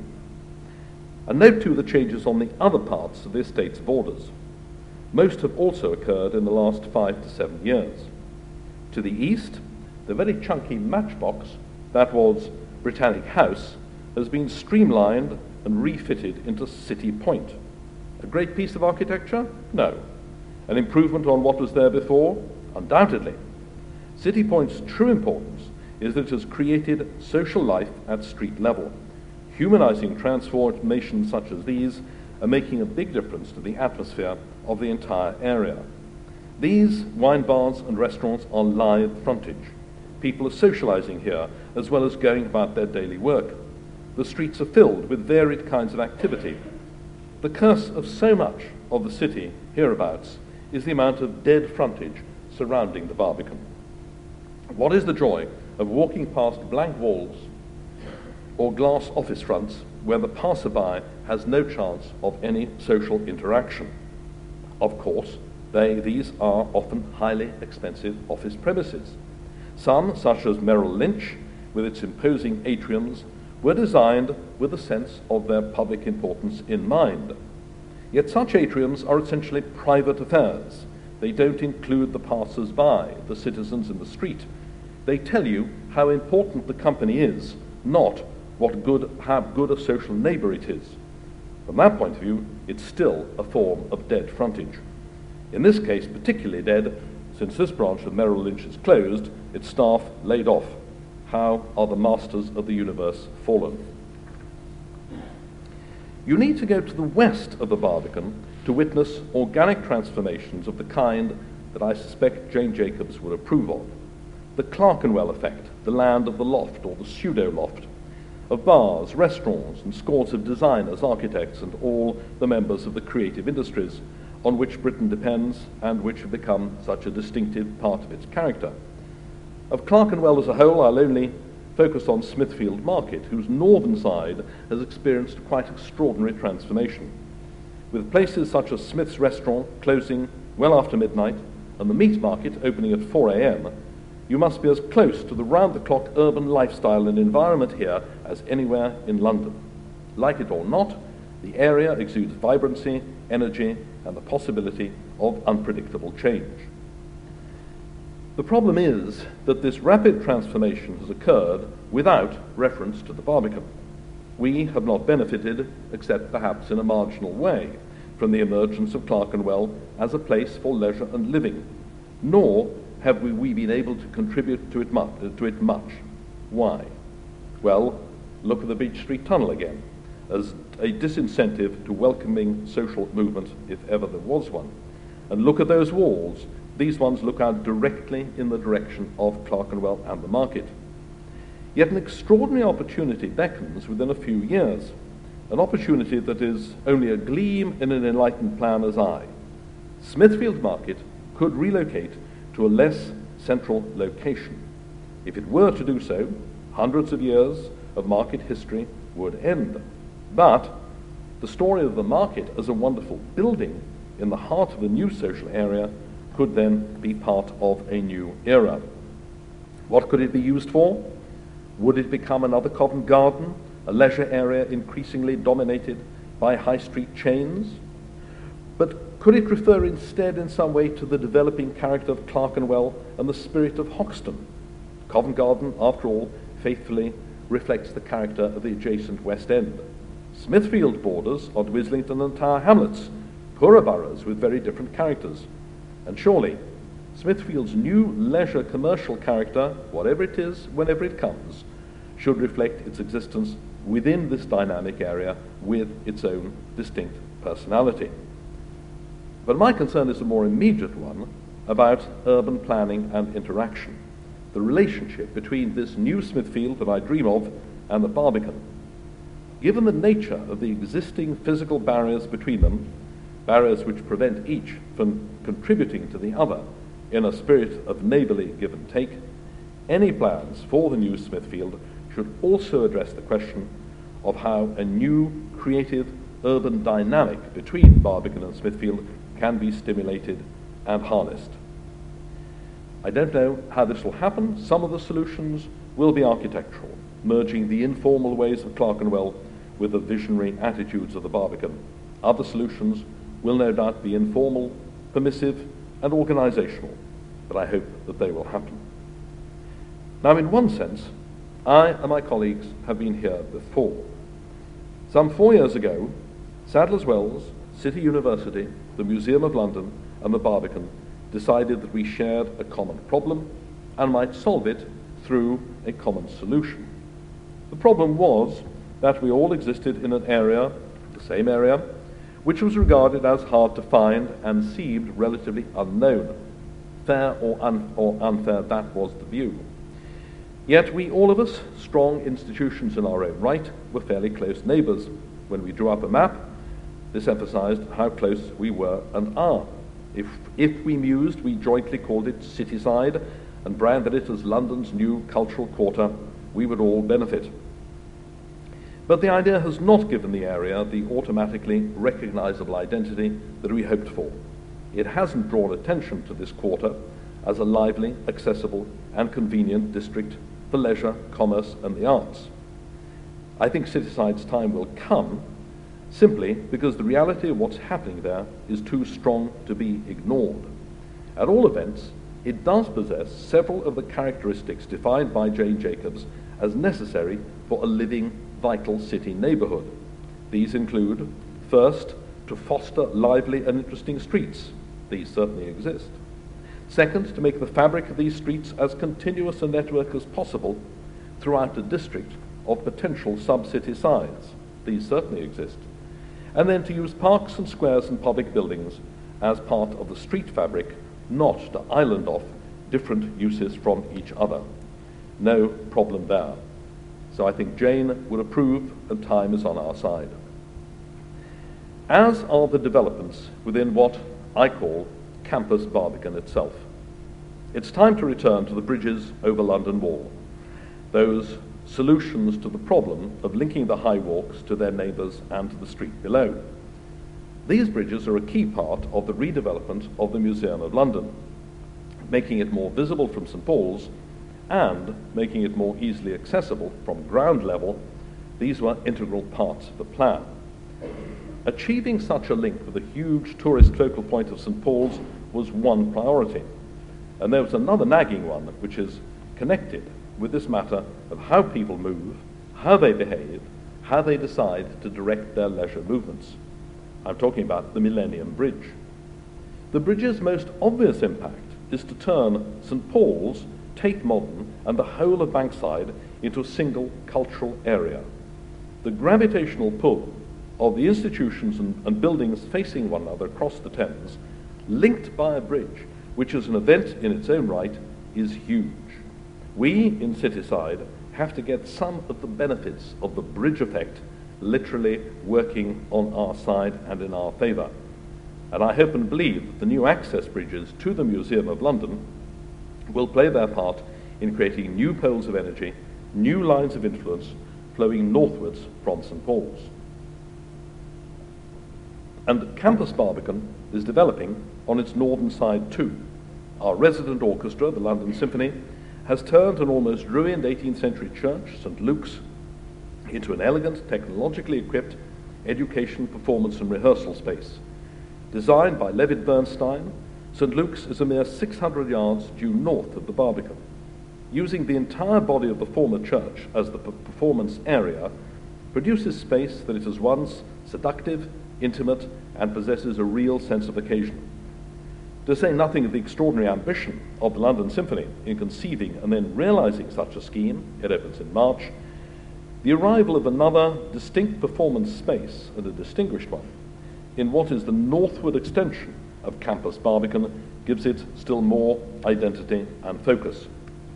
And note too the changes on the other parts of the estate's borders. Most have also occurred in the last five to seven years. To the east, the very chunky matchbox that was Britannic House has been streamlined and refitted into City Point. A great piece of architecture? No. An improvement on what was there before? Undoubtedly. City Point's true importance is that it has created social life at street level. Humanizing transformations such as these are making a big difference to the atmosphere of the entire area. These wine bars and restaurants are live frontage. People are socializing here as well as going about their daily work. The streets are filled with varied kinds of activity. The curse of so much of the city hereabouts is the amount of dead frontage surrounding the Barbican. What is the joy of walking past blank walls or glass office fronts where the passerby has no chance of any social interaction? Of course, they, these are often highly expensive office premises. Some, such as Merrill Lynch, with its imposing atriums, were designed with a sense of their public importance in mind. Yet such atriums are essentially private affairs. They don't include the passers-by, the citizens in the street. They tell you how important the company is, not what good, how good a social neighbour it is. From that point of view, it's still a form of dead frontage. In this case, particularly dead, since this branch of Merrill Lynch is closed, its staff laid off. How are the masters of the universe fallen? You need to go to the west of the Barbican to witness organic transformations of the kind that I suspect Jane Jacobs would approve of. The Clerkenwell effect, the land of the loft or the pseudo-loft, of bars, restaurants, and scores of designers, architects, and all the members of the creative industries on which Britain depends and which have become such a distinctive part of its character. Of Clerkenwell as a whole, I'll only focus on Smithfield Market, whose northern side has experienced quite extraordinary transformation, with places such as Smith's Restaurant closing well after midnight and the meat market opening at four a.m., you must be as close to the round-the-clock urban lifestyle and environment here as anywhere in London. Like it or not, the area exudes vibrancy, energy, and the possibility of unpredictable change. The problem is that this rapid transformation has occurred without reference to the Barbican. We have not benefited, except perhaps in a marginal way, from the emergence of Clerkenwell as a place for leisure and living, nor have we, we been able to contribute to it, much, to it much. Why? Well, look at the Beach Street Tunnel again, as a disincentive to welcoming social movement, if ever there was one. And look at those walls. These ones look out directly in the direction of Clerkenwell and the market. Yet an extraordinary opportunity beckons within a few years, an opportunity that is only a gleam in an enlightened planner's eye. Smithfield Market could relocate to a less central location. If it were to do so, hundreds of years of market history would end. But the story of the market as a wonderful building in the heart of a new social area could then be part of a new era. What could it be used for? Would it become another Covent Garden, a leisure area increasingly dominated by high street chains? But could it refer instead in some way to the developing character of Clerkenwell and the spirit of Hoxton? Covent Garden, after all, faithfully reflects the character of the adjacent West End. Smithfield borders on Islington and Tower Hamlets, poorer boroughs with very different characters. And surely, Smithfield's new leisure commercial character, whatever it is, whenever it comes, should reflect its existence within this dynamic area with its own distinct personality. But my concern is a more immediate one about urban planning and interaction, the relationship between this new Smithfield that I dream of and the Barbican. Given the nature of the existing physical barriers between them, barriers which prevent each from contributing to the other in a spirit of neighbourly give and take, any plans for the new Smithfield should also address the question of how a new creative urban dynamic between Barbican and Smithfield can be stimulated and harnessed. I don't know how this will happen. Some of the solutions will be architectural, merging the informal ways of Clerkenwell with the visionary attitudes of the Barbican. Other solutions will no doubt be informal, permissive, and organizational, but I hope that they will happen. Now, in one sense, I and my colleagues have been here before. Some four years ago, Sadler's Wells, City University, the Museum of London, and the Barbican decided that we shared a common problem and might solve it through a common solution. The problem was that we all existed in an area, the same area, which was regarded as hard to find and seemed relatively unknown. Fair or, un- or unfair, that was the view. Yet we, all of us, strong institutions in our own right, were fairly close neighbours. When we drew up a map, this emphasised how close we were and are. If, if we mused, we jointly called it Cityside and branded it as London's new cultural quarter. We would all benefit. But the idea has not given the area the automatically recognisable identity that we hoped for. It hasn't drawn attention to this quarter as a lively, accessible, and convenient district for leisure, commerce, and the arts. I think Cityside's time will come simply because the reality of what's happening there is too strong to be ignored. At all events, it does possess several of the characteristics defined by Jane Jacobs as necessary for a living, vital city neighbourhood. These include, first, to foster lively and interesting streets. These certainly exist. Second, to make the fabric of these streets as continuous a network as possible throughout a district of potential sub-city size. These certainly exist. And then to use parks and squares and public buildings as part of the street fabric, not to island off different uses from each other. No problem there. So I think Jane would approve, and time is on our side. As are the developments within what I call Campus Barbican itself. It's time to return to the bridges over London Wall, those solutions to the problem of linking the high walks to their neighbours and to the street below. These bridges are a key part of the redevelopment of the Museum of London. making it more visible from Saint Paul's, and making it more easily accessible from ground level, these were integral parts of the plan. Achieving such a link with the huge tourist focal point of Saint Paul's was one priority. And there was another nagging one, which is connected with this matter of how people move, how they behave, how they decide to direct their leisure movements. I'm talking about the Millennium Bridge. The bridge's most obvious impact is to turn Saint Paul's, Tate Modern, and the whole of Bankside into a single cultural area. The gravitational pull of the institutions and, and buildings facing one another across the Thames, linked by a bridge, which is an event in its own right, is huge. We in Cityside have to get some of the benefits of the bridge effect literally working on our side and in our favour. And I hope and believe that the new access bridges to the Museum of London will play their part in creating new poles of energy, new lines of influence flowing northwards from Saint Paul's. And Campus Barbican is developing on its northern side too. Our resident orchestra, the London Symphony, has turned an almost ruined eighteenth century church, Saint Luke's, into an elegant, technologically equipped education, performance and rehearsal space. Designed by Levitt Bernstein, Saint Luke's is a mere six hundred yards due north of the Barbican. Using the entire body of the former church as the performance area, produces space that is at once seductive, intimate, and possesses a real sense of occasion. To say nothing of the extraordinary ambition of the London Symphony in conceiving and then realizing such a scheme, it opens in March, the arrival of another distinct performance space, and a distinguished one, in what is the northward extension of Campus Barbican gives it still more identity and focus.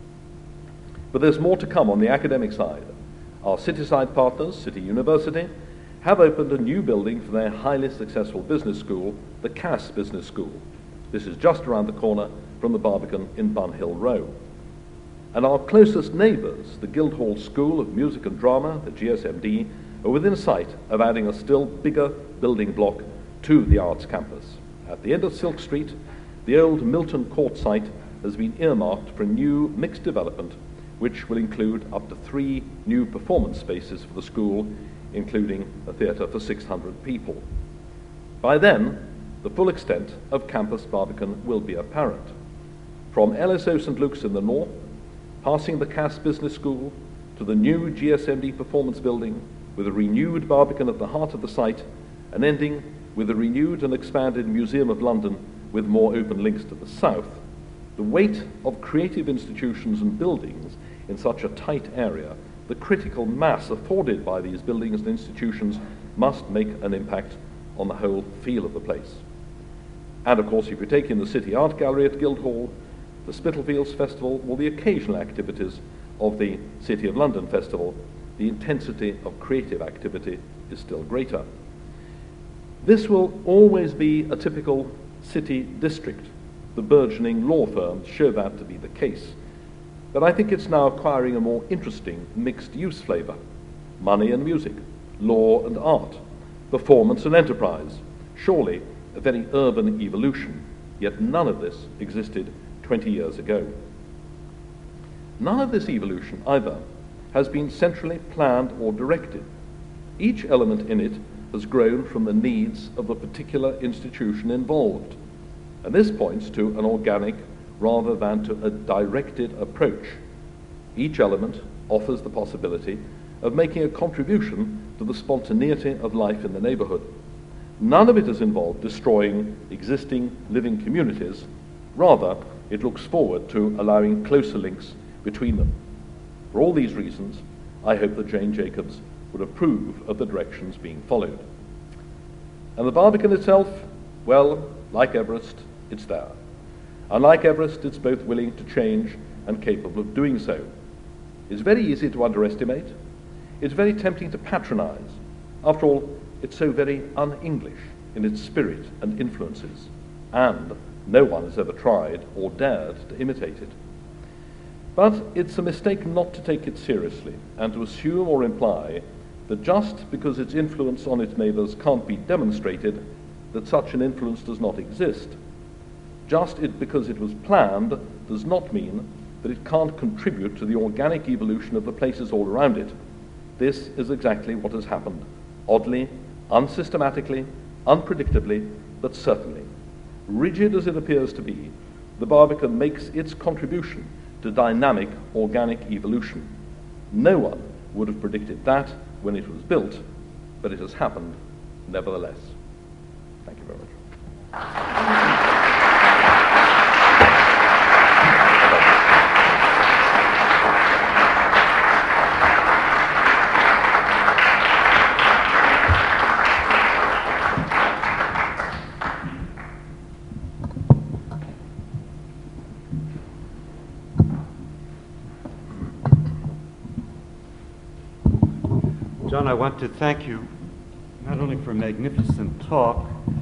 But there's more to come on the academic side. Our Cityside partners, City University, have opened a new building for their highly successful business school, the Cass Business School. This is just around the corner from the Barbican in Bun Hill Row. And our closest neighbours, the Guildhall School of Music and Drama, the G S M D, are within sight of adding a still bigger building block to the arts campus. At the end of Silk Street, the old Milton Court site has been earmarked for a new mixed development which will include up to three new performance spaces for the school, including a theatre for six hundred people. By then, the full extent of Campus Barbican will be apparent. From L S O Saint Luke's in the north, passing the Cass Business School, to the new G S M D Performance Building, with a renewed Barbican at the heart of the site, and ending with a renewed and expanded Museum of London with more open links to the south, the weight of creative institutions and buildings in such a tight area, the critical mass afforded by these buildings and institutions must make an impact on the whole feel of the place. And of course, if you take in the City Art Gallery at Guildhall, the Spitalfields Festival, or the occasional activities of the City of London Festival, the intensity of creative activity is still greater. This will always be a typical city district. The burgeoning law firms show that to be the case. But I think it's now acquiring a more interesting mixed-use flavour. Money and music, law and art, performance and enterprise. Surely a very urban evolution, yet none of this existed twenty years ago. None of this evolution, either, has been centrally planned or directed. Each element in it has grown from the needs of the particular institution involved. And this points to an organic rather than to a directed approach. Each element offers the possibility of making a contribution to the spontaneity of life in the neighbourhood. None of it has involved destroying existing living communities. Rather, it looks forward to allowing closer links between them. For all these reasons, I hope that Jane Jacobs would approve of the directions being followed. And the Barbican itself, well, like Everest, it's there. And like Everest, it's both willing to change and capable of doing so. It's very easy to underestimate. It's very tempting to patronize. After all, it's so very un-English in its spirit and influences, and no one has ever tried or dared to imitate it. But it's a mistake not to take it seriously and to assume or imply that just because its influence on its neighbours can't be demonstrated, that such an influence does not exist. Just it, because it was planned does not mean that it can't contribute to the organic evolution of the places all around it. This is exactly what has happened, oddly, unsystematically, unpredictably, but certainly. Rigid as it appears to be, the Barbican makes its contribution to dynamic organic evolution. No one would have predicted that when it was built, but it has happened nevertheless. Thank you very much. John, I want to thank you not only for a magnificent talk,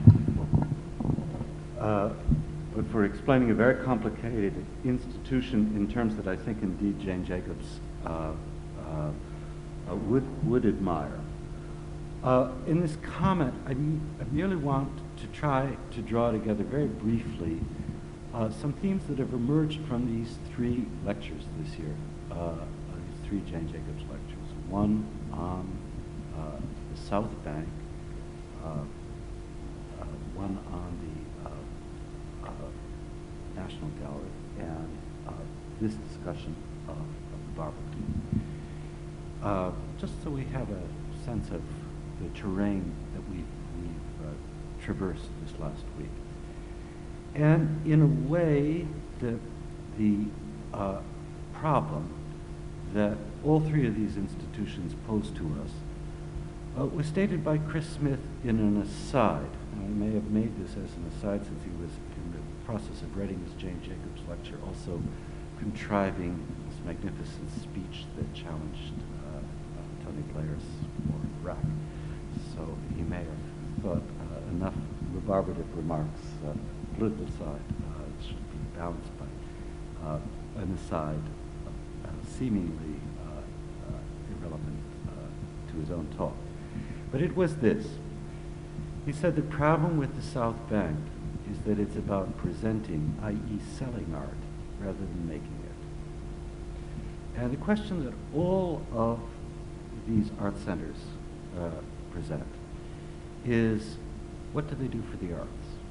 uh, but for explaining a very complicated institution in terms that I think indeed Jane Jacobs uh, uh, uh, would, would admire. Uh, in this comment, I, m I merely want to try to draw together very briefly uh, some themes that have emerged from these three lectures this year, uh, these three Jane Jacobs lectures. One on uh, the South Bank, uh, uh, one on the uh, uh, National Gallery, and uh, this discussion of, of the Barbican. Uh, just so we have a sense of the terrain that we've, we've uh, traversed this last week. And in a way, the, the uh, problem that all three of these institutions pose to us uh, was stated by Chris Smith in an aside. And I may have made this as an aside since he was in the process of writing his Jane Jacobs lecture, also contriving this magnificent speech that challenged uh, uh, Tony Blair's war in Iraq. So he may have thought uh, enough rebarbative remarks, uh, political side, uh, should be balanced by uh, an aside uh, seemingly uh, uh, irrelevant uh, to his own talk. But it was this. He said the problem with the South Bank is that it's about presenting, that is selling art, rather than making it. And the question that all of these art centers uh, present is, what do they do for the arts?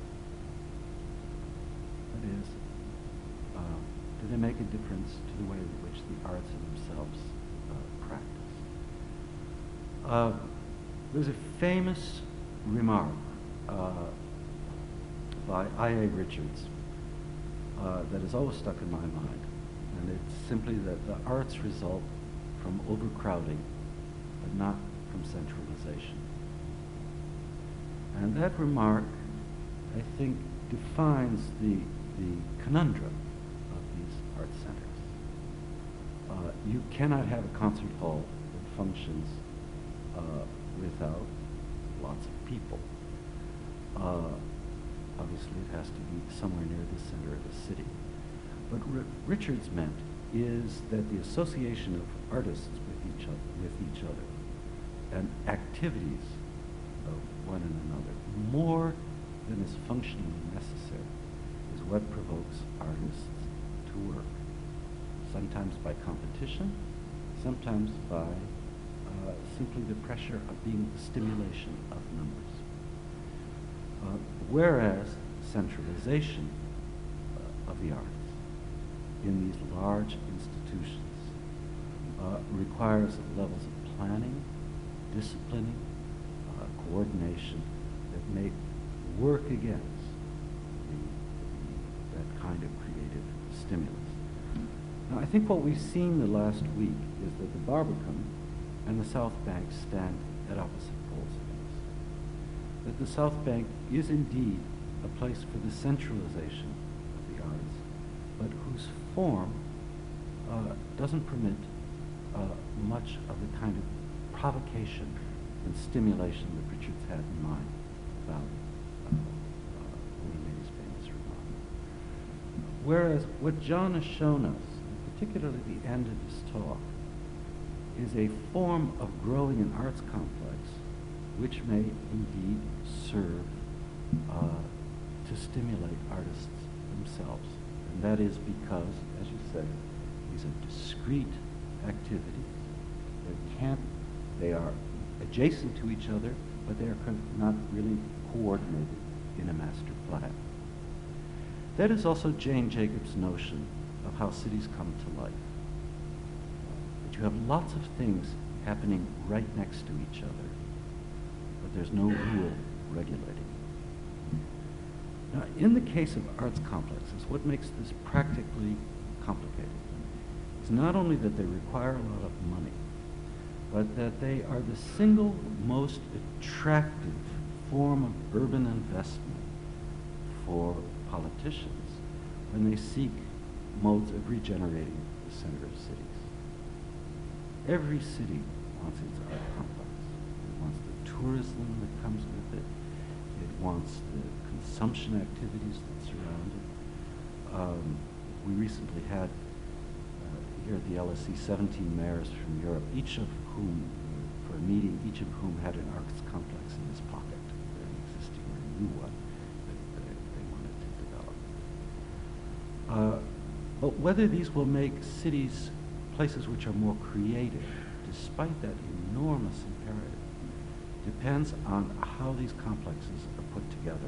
That is, uh, do they make a difference to the way in which the arts are themselves uh, practice? Uh, there's a famous remark uh, by I A Richards uh, that has always stuck in my mind, and it's simply that the arts result from overcrowding, but not from centralization. And that remark, I think, defines the, the conundrum of these art centers. Uh, you cannot have a concert hall that functions uh, without lots of people. Uh, obviously, it has to be somewhere near the center of the city. What R Richards meant is that the association of artists with each other, with each other and activities of one and another, more than is functionally necessary, is what provokes artists to work. Sometimes by competition, sometimes by uh, simply the pressure of being the stimulation of numbers. Uh, whereas centralization uh, of the arts in these large institutions uh, requires levels of planning, disciplining, uh, coordination that may work against the, the, that kind of creative stimulus. Now, I think what we've seen the last week is that the Barbican and the South Bank stand at opposite poles of this. That the South Bank is indeed a place for the centralization of the arts, but whose form uh, doesn't permit uh, much of the kind of provocation and stimulation that Richards had in mind about uh, uh, when he made his famous remark. Whereas what John has shown us, particularly at the end of his talk, is a form of growing an arts complex which may indeed serve uh, to stimulate artists themselves. And that is because, as you say, these are discrete activities. They can't, they are adjacent to each other, but they are not really coordinated in a master plan. That is also Jane Jacobs' notion of how cities come to life. That you have lots of things happening right next to each other, but there's no rule regulating. Now, in the case of arts complexes, what makes this practically complicated is not only that they require a lot of money, but that they are the single most attractive form of urban investment for politicians when they seek modes of regenerating the center of cities. Every city wants its art complex. It wants the tourism that comes with it. It wants the consumption activities that surround it. Um, we recently had uh, here at the L S E seventeen mayors from Europe, each of whom, for a meeting, each of whom had an arts complex in his pocket, an existing or a new one that they, they wanted to develop. Uh, but whether these will make cities places which are more creative, despite that enormous imperative, depends on how these complexes are put together.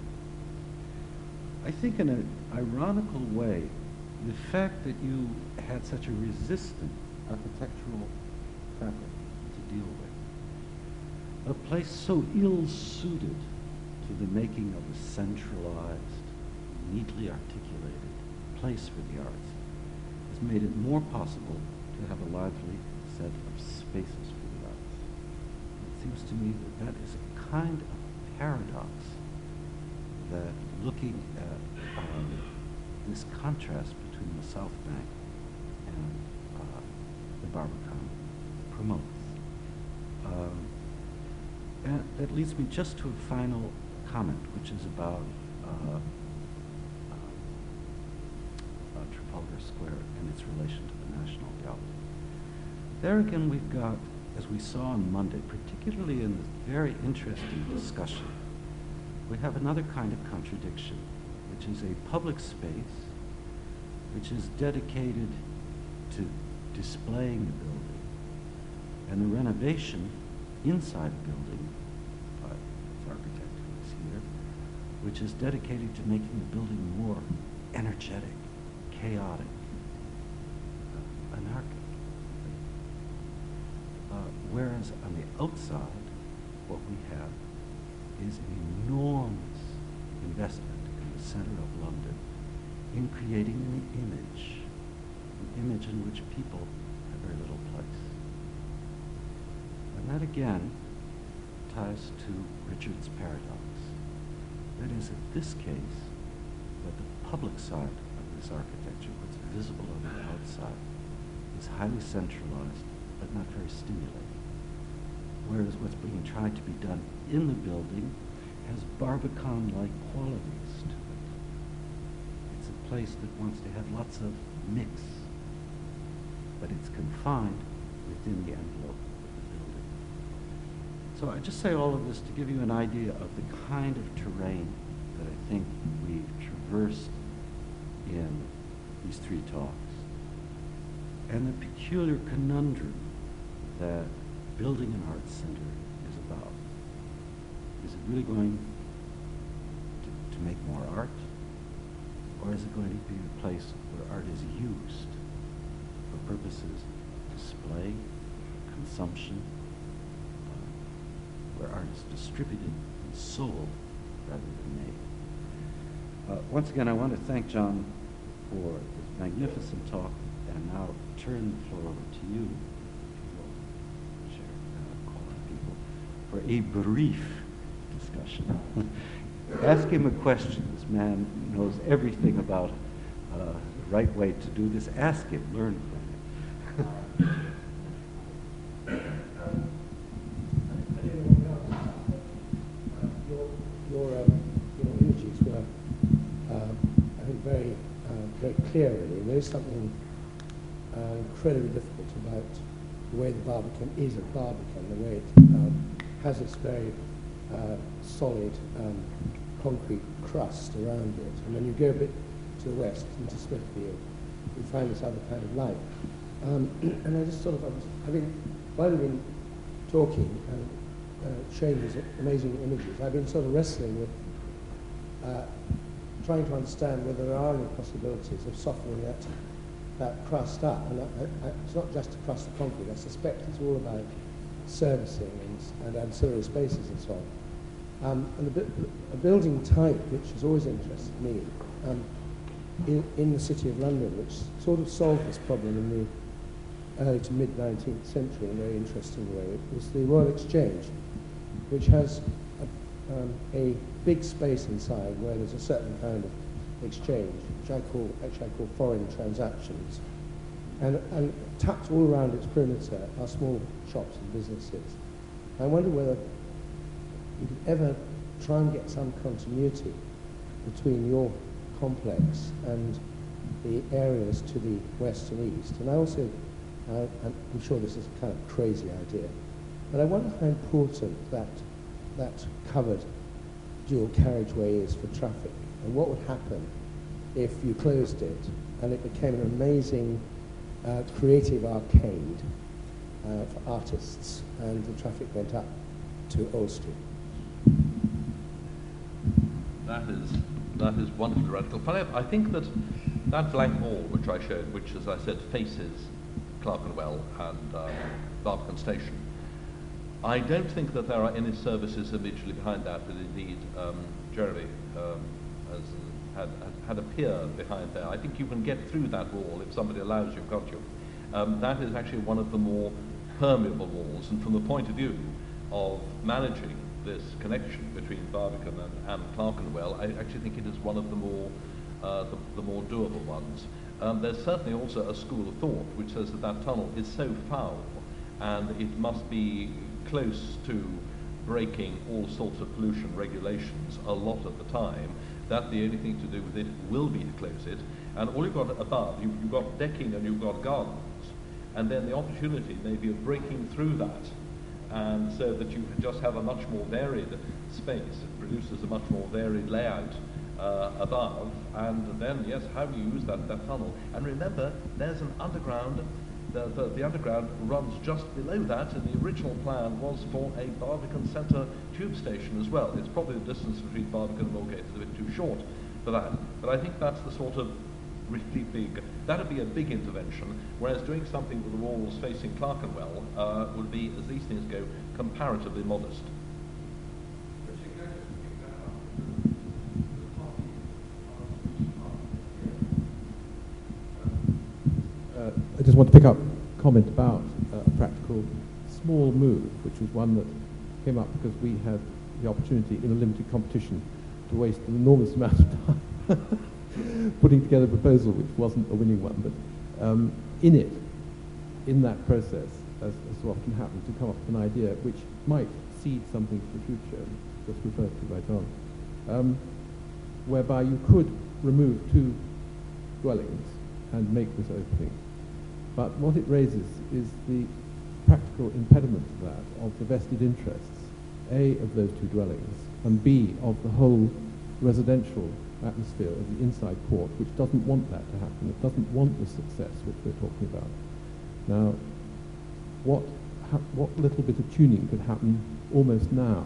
I think in an ironical way, the fact that you had such a resistant architectural fabric to deal with, a place so ill-suited to the making of a centralized, neatly articulated place for the arts, has made it more possible to have a lively set of spaces for the arts. It seems to me that that is a kind of paradox that looking at um, this contrast between the South Bank and uh, the Barbican promotes. Um, and that leads me just to a final comment, which is about uh, uh, Trafalgar Square and its relation to the National Gallery. There again we've got, as we saw on Monday, particularly in this very interesting discussion, we have another kind of contradiction, which is a public space which is dedicated to displaying the building, and the renovation inside the building by its architect who is here, which is dedicated to making the building more energetic, chaotic, uh, anarchic. Uh, whereas on the outside, what we have is an enormous investment in the center of London in creating an image, an image in which people have very little place. And that again ties to Richard's paradox. That is, in this case, that the public side of this architecture, what's visible on the outside, is highly centralized, but not very stimulating. Whereas what's being tried to be done in the building has Barbican-like qualities to it. It's a place that wants to have lots of mix, but it's confined within the envelope of the building. So I just say all of this to give you an idea of the kind of terrain that I think we've traversed in these three talks, and the peculiar conundrum that building an arts center is about. Is it really going to, to make more art? Or is it going to be a place where art is used for purposes of display, consumption, uh, where art is distributed and sold rather than made? Uh, once again, I want to thank John for his magnificent talk, and now turn the floor over to you, for a brief discussion. Ask him a question. This man knows everything about uh, the right way to do this. Ask him, learn from him. your, your, um, your images were, uh, I think, very, uh, very clear, really. There is something uh, incredibly difficult about the way the Barbican is a Barbican, the way it um, has its very uh, solid um, concrete crust around it. And when you go a bit to to the west, into Smithfield, we find this other kind of life. Um, and I just sort of, I was, I've been, while we've been talking and uh, showing these amazing images, I've been sort of wrestling with uh, trying to understand whether there are any possibilities of softening that that crust up. And I, I, it's not just to crust the concrete. I suspect it's all about servicing and, and ancillary spaces and so on. Um, and a, bit, a building type which has always interested me um, in, in the City of London, which sort of solved this problem in the early to mid nineteenth century in a very interesting way, was the Royal Exchange, which has a, um, a big space inside where there's a certain kind of exchange, which I call, actually I call foreign transactions. And, and tucked all around its perimeter are small shops and businesses. I wonder whether you could ever try and get some continuity between your complex and the areas to the west and east. And I also, uh, I'm sure this is a kind of crazy idea, but I wonder how important that, that covered dual carriageway is for traffic, and what would happen if you closed it and it became an amazing uh, creative arcade uh, for artists, and the traffic went up to Old Street. That is, that is wonderfully radical. But I think that that blank wall which I showed, which, as I said, faces Clerkenwell and um, Barbican Station, I don't think that there are any services immediately behind that, but indeed um, Jeremy um, has had, had a pier behind there. I think you can get through that wall if somebody allows you, can't you? Um, that is actually one of the more permeable walls, and from the point of view of managing this connection between Barbican and, and Clerkenwell, I actually think it is one of the more, uh, the, the more doable ones. Um, there's certainly also a school of thought which says that that tunnel is so foul and it must be close to breaking all sorts of pollution regulations a lot of the time, that the only thing to do with it will be to close it. And all you've got above, you've, you've got decking and you've got gardens, and then the opportunity maybe of breaking through that, and so that you just have a much more varied space. It produces a much more varied layout uh, above, and then, yes, how do you use that, that tunnel? And remember, there's an underground, the, the, the underground runs just below that, and the original plan was for a Barbican Centre tube station as well. It's probably the distance between Barbican and Moorgate is a bit too short for that, but I think that's the sort of really big, that would be a big intervention, whereas doing something with the walls facing Clerkenwell uh, would be, as these things go, comparatively modest. Uh, I just want to pick up a comment about uh, a practical small move, which was one that came up because we had the opportunity in a limited competition to waste an enormous amount of time putting together a proposal which wasn't a winning one, but um, in it, in that process, as, as so often happens, to come up with an idea which might seed something for the future, just referred to right on, um, whereby you could remove two dwellings and make this opening. But what it raises is the practical impediment to that of the vested interests, A, of those two dwellings, and B, of the whole residential atmosphere of the inside court, which doesn't want that to happen. It doesn't want the success which we're talking about. Now, what, ha what little bit of tuning could happen almost now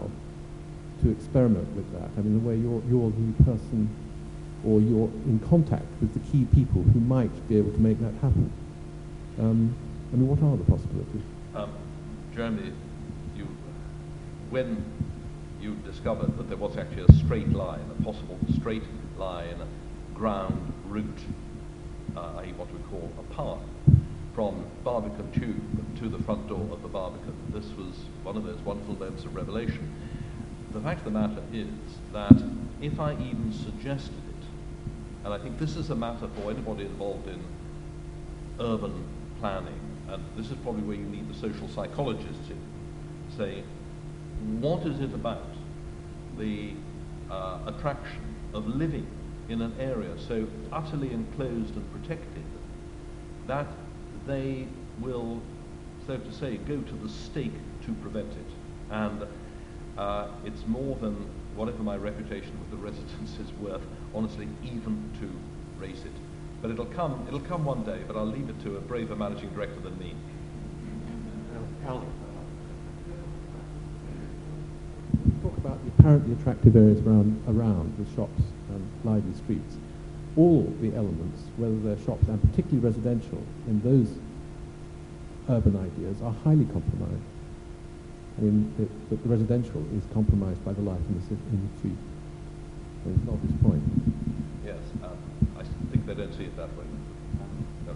to experiment with that? I mean, the way you're, you're the person, or you're in contact with the key people who might be able to make that happen. Um, I mean, what are the possibilities? Um, Jeremy, you, when you discovered that there was actually a straight line, a possible straight line ground route, uh, that is what we call a path, from Barbican Tube to the front door of the Barbican. This was one of those wonderful moments of revelation. The fact of the matter is that if I even suggested it, and I think this is a matter for anybody involved in urban planning, and this is probably where you need the social psychologists in, say, what is it about the uh, attraction of living in an area so utterly enclosed and protected that they will, so to say, go to the stake to prevent it? And uh, it's more than whatever my reputation with the residents is worth, honestly, even to race it. But it'll come, it'll come one day, but I'll leave it to a braver managing director than me. Alan. Talk about the apparently attractive areas around, around with shops and lively streets. All the elements, whether they're shops and particularly residential, in those urban ideas are highly compromised. I mean, the, the, the residential is compromised by the life in the, ci- in the street. And it's not this point. Yes, um, I think they don't see it that way. No.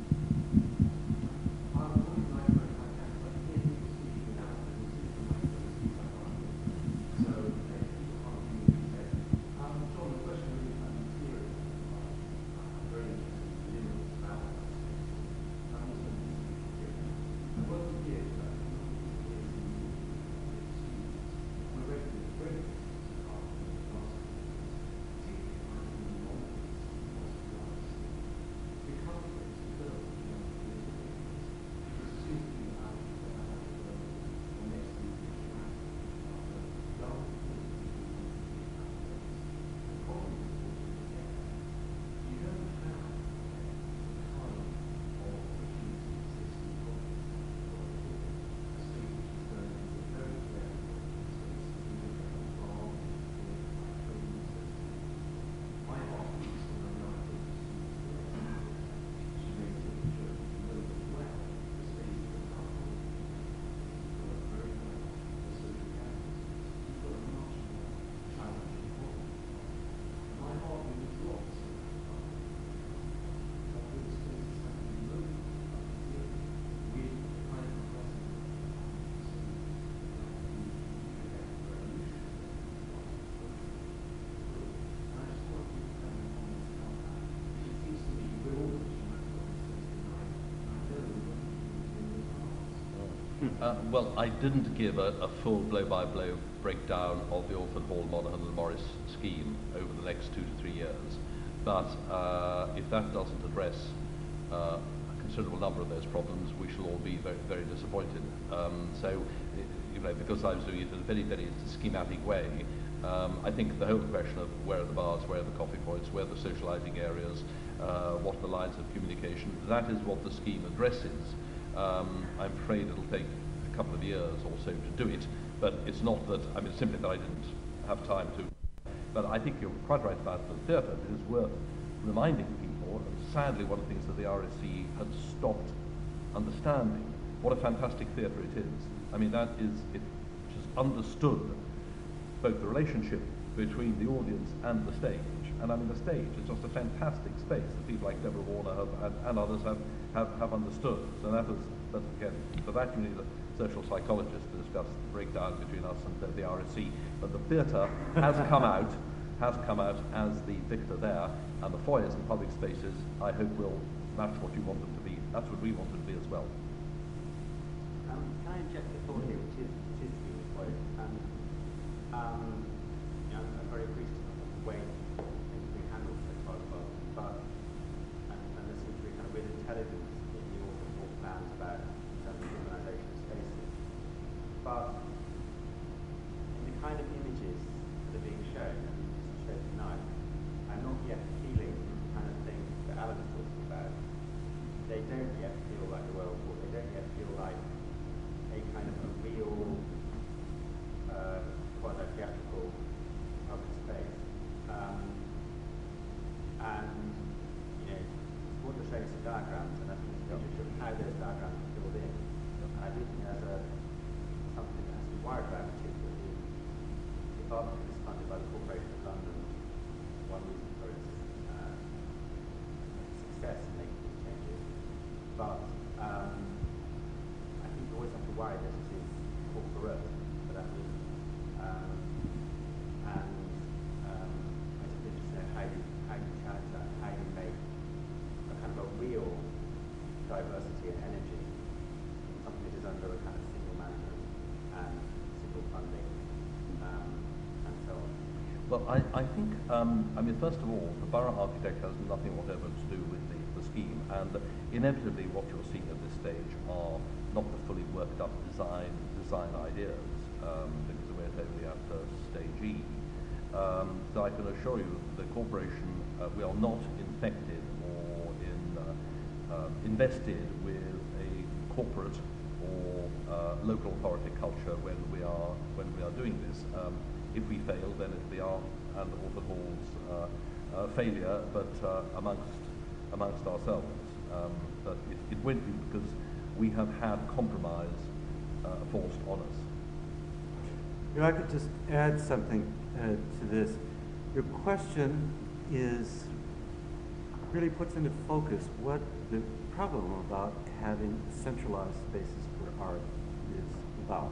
Uh, well, I didn't give a, a full blow-by-blow breakdown of the Orford Hall, Monaghan and Morris scheme over the next two to three years. But uh, if that doesn't address uh, a considerable number of those problems, we shall all be very, very disappointed. Um, so, you know, because I was doing it in a very, very schematic way, um, I think the whole question of where are the bars, where are the coffee points, where are the socializing areas, uh, what are the lines of communication, that is what the scheme addresses. Um, I'm afraid it'll take a couple of years or so to do it, but it's not that, I mean, simply that I didn't have time to. But I think you're quite right about the theatre. It is worth reminding people, and sadly one of the things that the R S C had stopped understanding, what a fantastic theatre it is. I mean, that is, it just understood both the relationship between the audience and the stage. And I mean, the stage is just a fantastic space that people like Deborah Warner have, and, and others have, have, have understood. So that was, that again, for that you need a social psychologist to discuss the breakdown between us and the, the R S C. But the theatre has come out, has come out as the victor there, and the foyers and public spaces, I hope, will match what you want them to be. That's what we want them to be as well. Um, can I inject a thought here, which is, which is to do with foyers? And um, you know, I'm very appreciative of the way things have been handled so far as well. But and, and there seems to be kind of weird intelligence in the Orford Hall plans about some of the organisation of spaces. But in the kind of images that are being shown, and just showed tonight, I'm not yet feeling the kind of thing that Alan was talking about. They don't yet feel like the Royal Court. They don't yet feel like a kind of a real uh, quasi-theatrical public space. Um, and, you know, what you're showing some diagrams, and I think it's a picture of how those diagrams are filled in. And I do think there's a, something that has to be wired about, which is that the department is funded by the Corporation of London, one reason for its uh, success in making these changes. But um, I think you always have to worry that it is corporate, but that means, um, and um, I just think to know how you, how you challenge that, how you make a kind of a real diversity and energy, something that is under a kind of single management and single funding, um, and so on. Well, I, I think, um, I mean, first of all, the borough architect has nothing whatever to do with the, the scheme, and inevitably what you're seeing at this stage are not the fully worked up design design ideas, um, because we're totally at uh, stage E. Um, so I can assure you the corporation, uh, we are not infected invested with a corporate or uh, local authority culture when we are when we are doing this. Um, if we fail, then it'll be our and Orford Hall's uh, uh, failure, but uh, amongst amongst ourselves. Um, but it, it won't be because we have had compromise uh, forced on us. If I could just add something uh, to this. Your question is really puts into focus what the problem about having centralized spaces for art is about.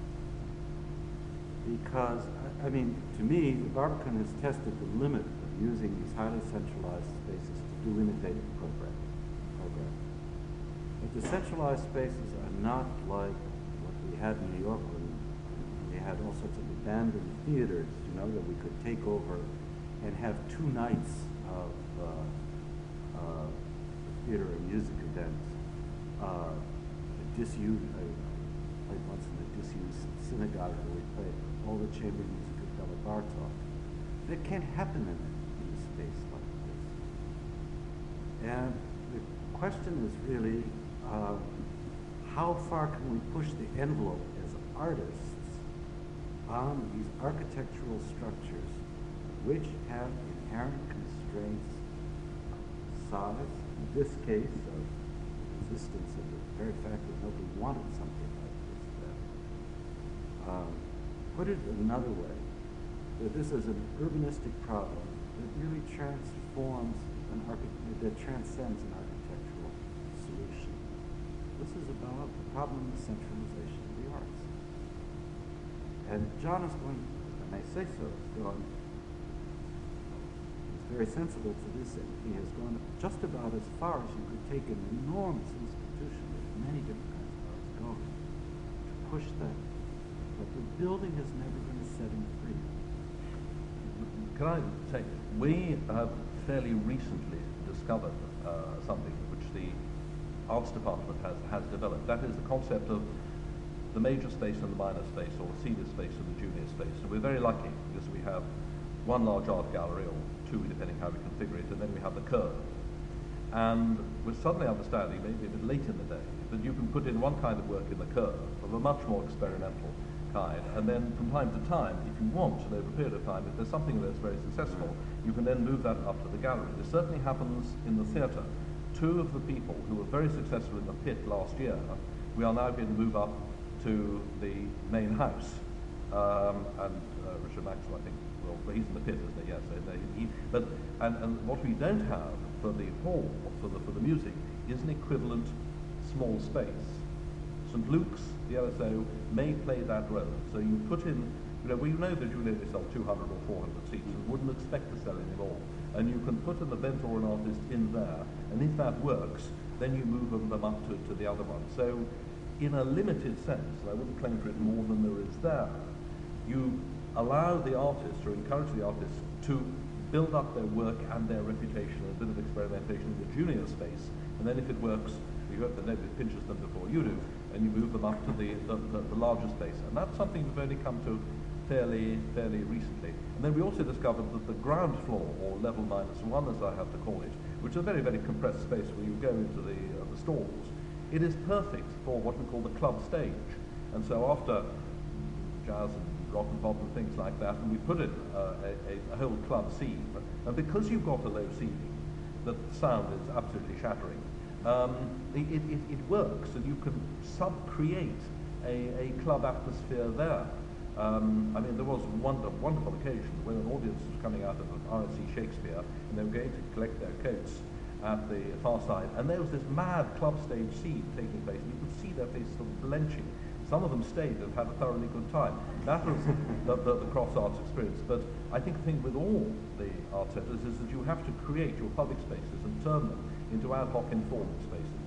Because, I mean, to me, the Barbican has tested the limit of using these highly centralized spaces to do innovative programming. programming. But the centralized spaces are not like what we had in New York when we had all sorts of abandoned theaters, you know, that we could take over and have two nights of uh, uh, theater and music events. Uh, a disused, I played once in a disused synagogue where we played all the chamber music of Bela Bartok. That can't happen in, in a space like this. And the question is really, uh, how far can we push the envelope as artists on these architectural structures which have inherent constraints, size, in this case, of existence of the very fact that nobody wanted something like this then. Um, put it another way, that this is an urbanistic problem that really transforms an archi- that transcends an architectural solution. This is about the problem of centralization of the arts. And John is going, if I may say so, is going, he's very sensible to this end. He has gone just about as far as you could take an enormous institution with many different kinds of arts going to push that. But the building has never going to set him free. Can I say, we have fairly recently discovered uh, something which the arts department has, has developed. That is the concept of the major space and the minor space, or the senior space and the junior space. And we're very lucky because we have one large art gallery, or two depending how we configure it, and then we have the curve. And we're suddenly understanding, maybe a bit late in the day, that you can put in one kind of work in the curve of a much more experimental kind, and then from time to time, if you want, and over a period of time, if there's something that's very successful, you can then move that up to the gallery. This certainly happens in the theatre. Two of the people who were very successful in the pit last year, we are now going to move up to the main house. Um, and uh, Richard Maxwell, I think, well, he's in the pit, isn't he? Yes. So he, but and, and what we don't have for the hall, for the for the music, is an equivalent small space. Saint Luke's, the L S O, may play that role. So you put in, you know, we know that you only sell two hundred or four hundred seats and wouldn't expect to sell any more. And you can put an event or an artist in there, and if that works, then you move them up to, to the other one. So in a limited sense, and I wouldn't claim for it more than there is there, you allow the artist, or encourage the artists, to build up their work and their reputation, a bit of experimentation in the junior space, and then if it works, you hope that nobody pinches them before you do, and you move them up to the, the, the, the larger space. And that's something we've only come to fairly, fairly recently. And then we also discovered that the ground floor, or level minus one, as I have to call it, which is a very, very compressed space where you go into the, uh, the stalls, it is perfect for what we call the club stage. And so after jazz and rock and pop and things like that, and we put in uh, a, a, a whole club scene, and because you've got a low ceiling, the sound is absolutely shattering. Um, it, it, it works, and you can sub-create a, a club atmosphere there. Um, I mean, there was one wonderful occasion when an audience was coming out of an R S C Shakespeare, and they were going to collect their coats at the far side, and there was this mad club stage scene taking place, and you could see their faces sort of blenching. Some of them stayed and had a thoroughly good time. That was the, the, the cross arts experience. But I think the thing with all the art centres is that you have to create your public spaces and turn them into ad hoc informal spaces.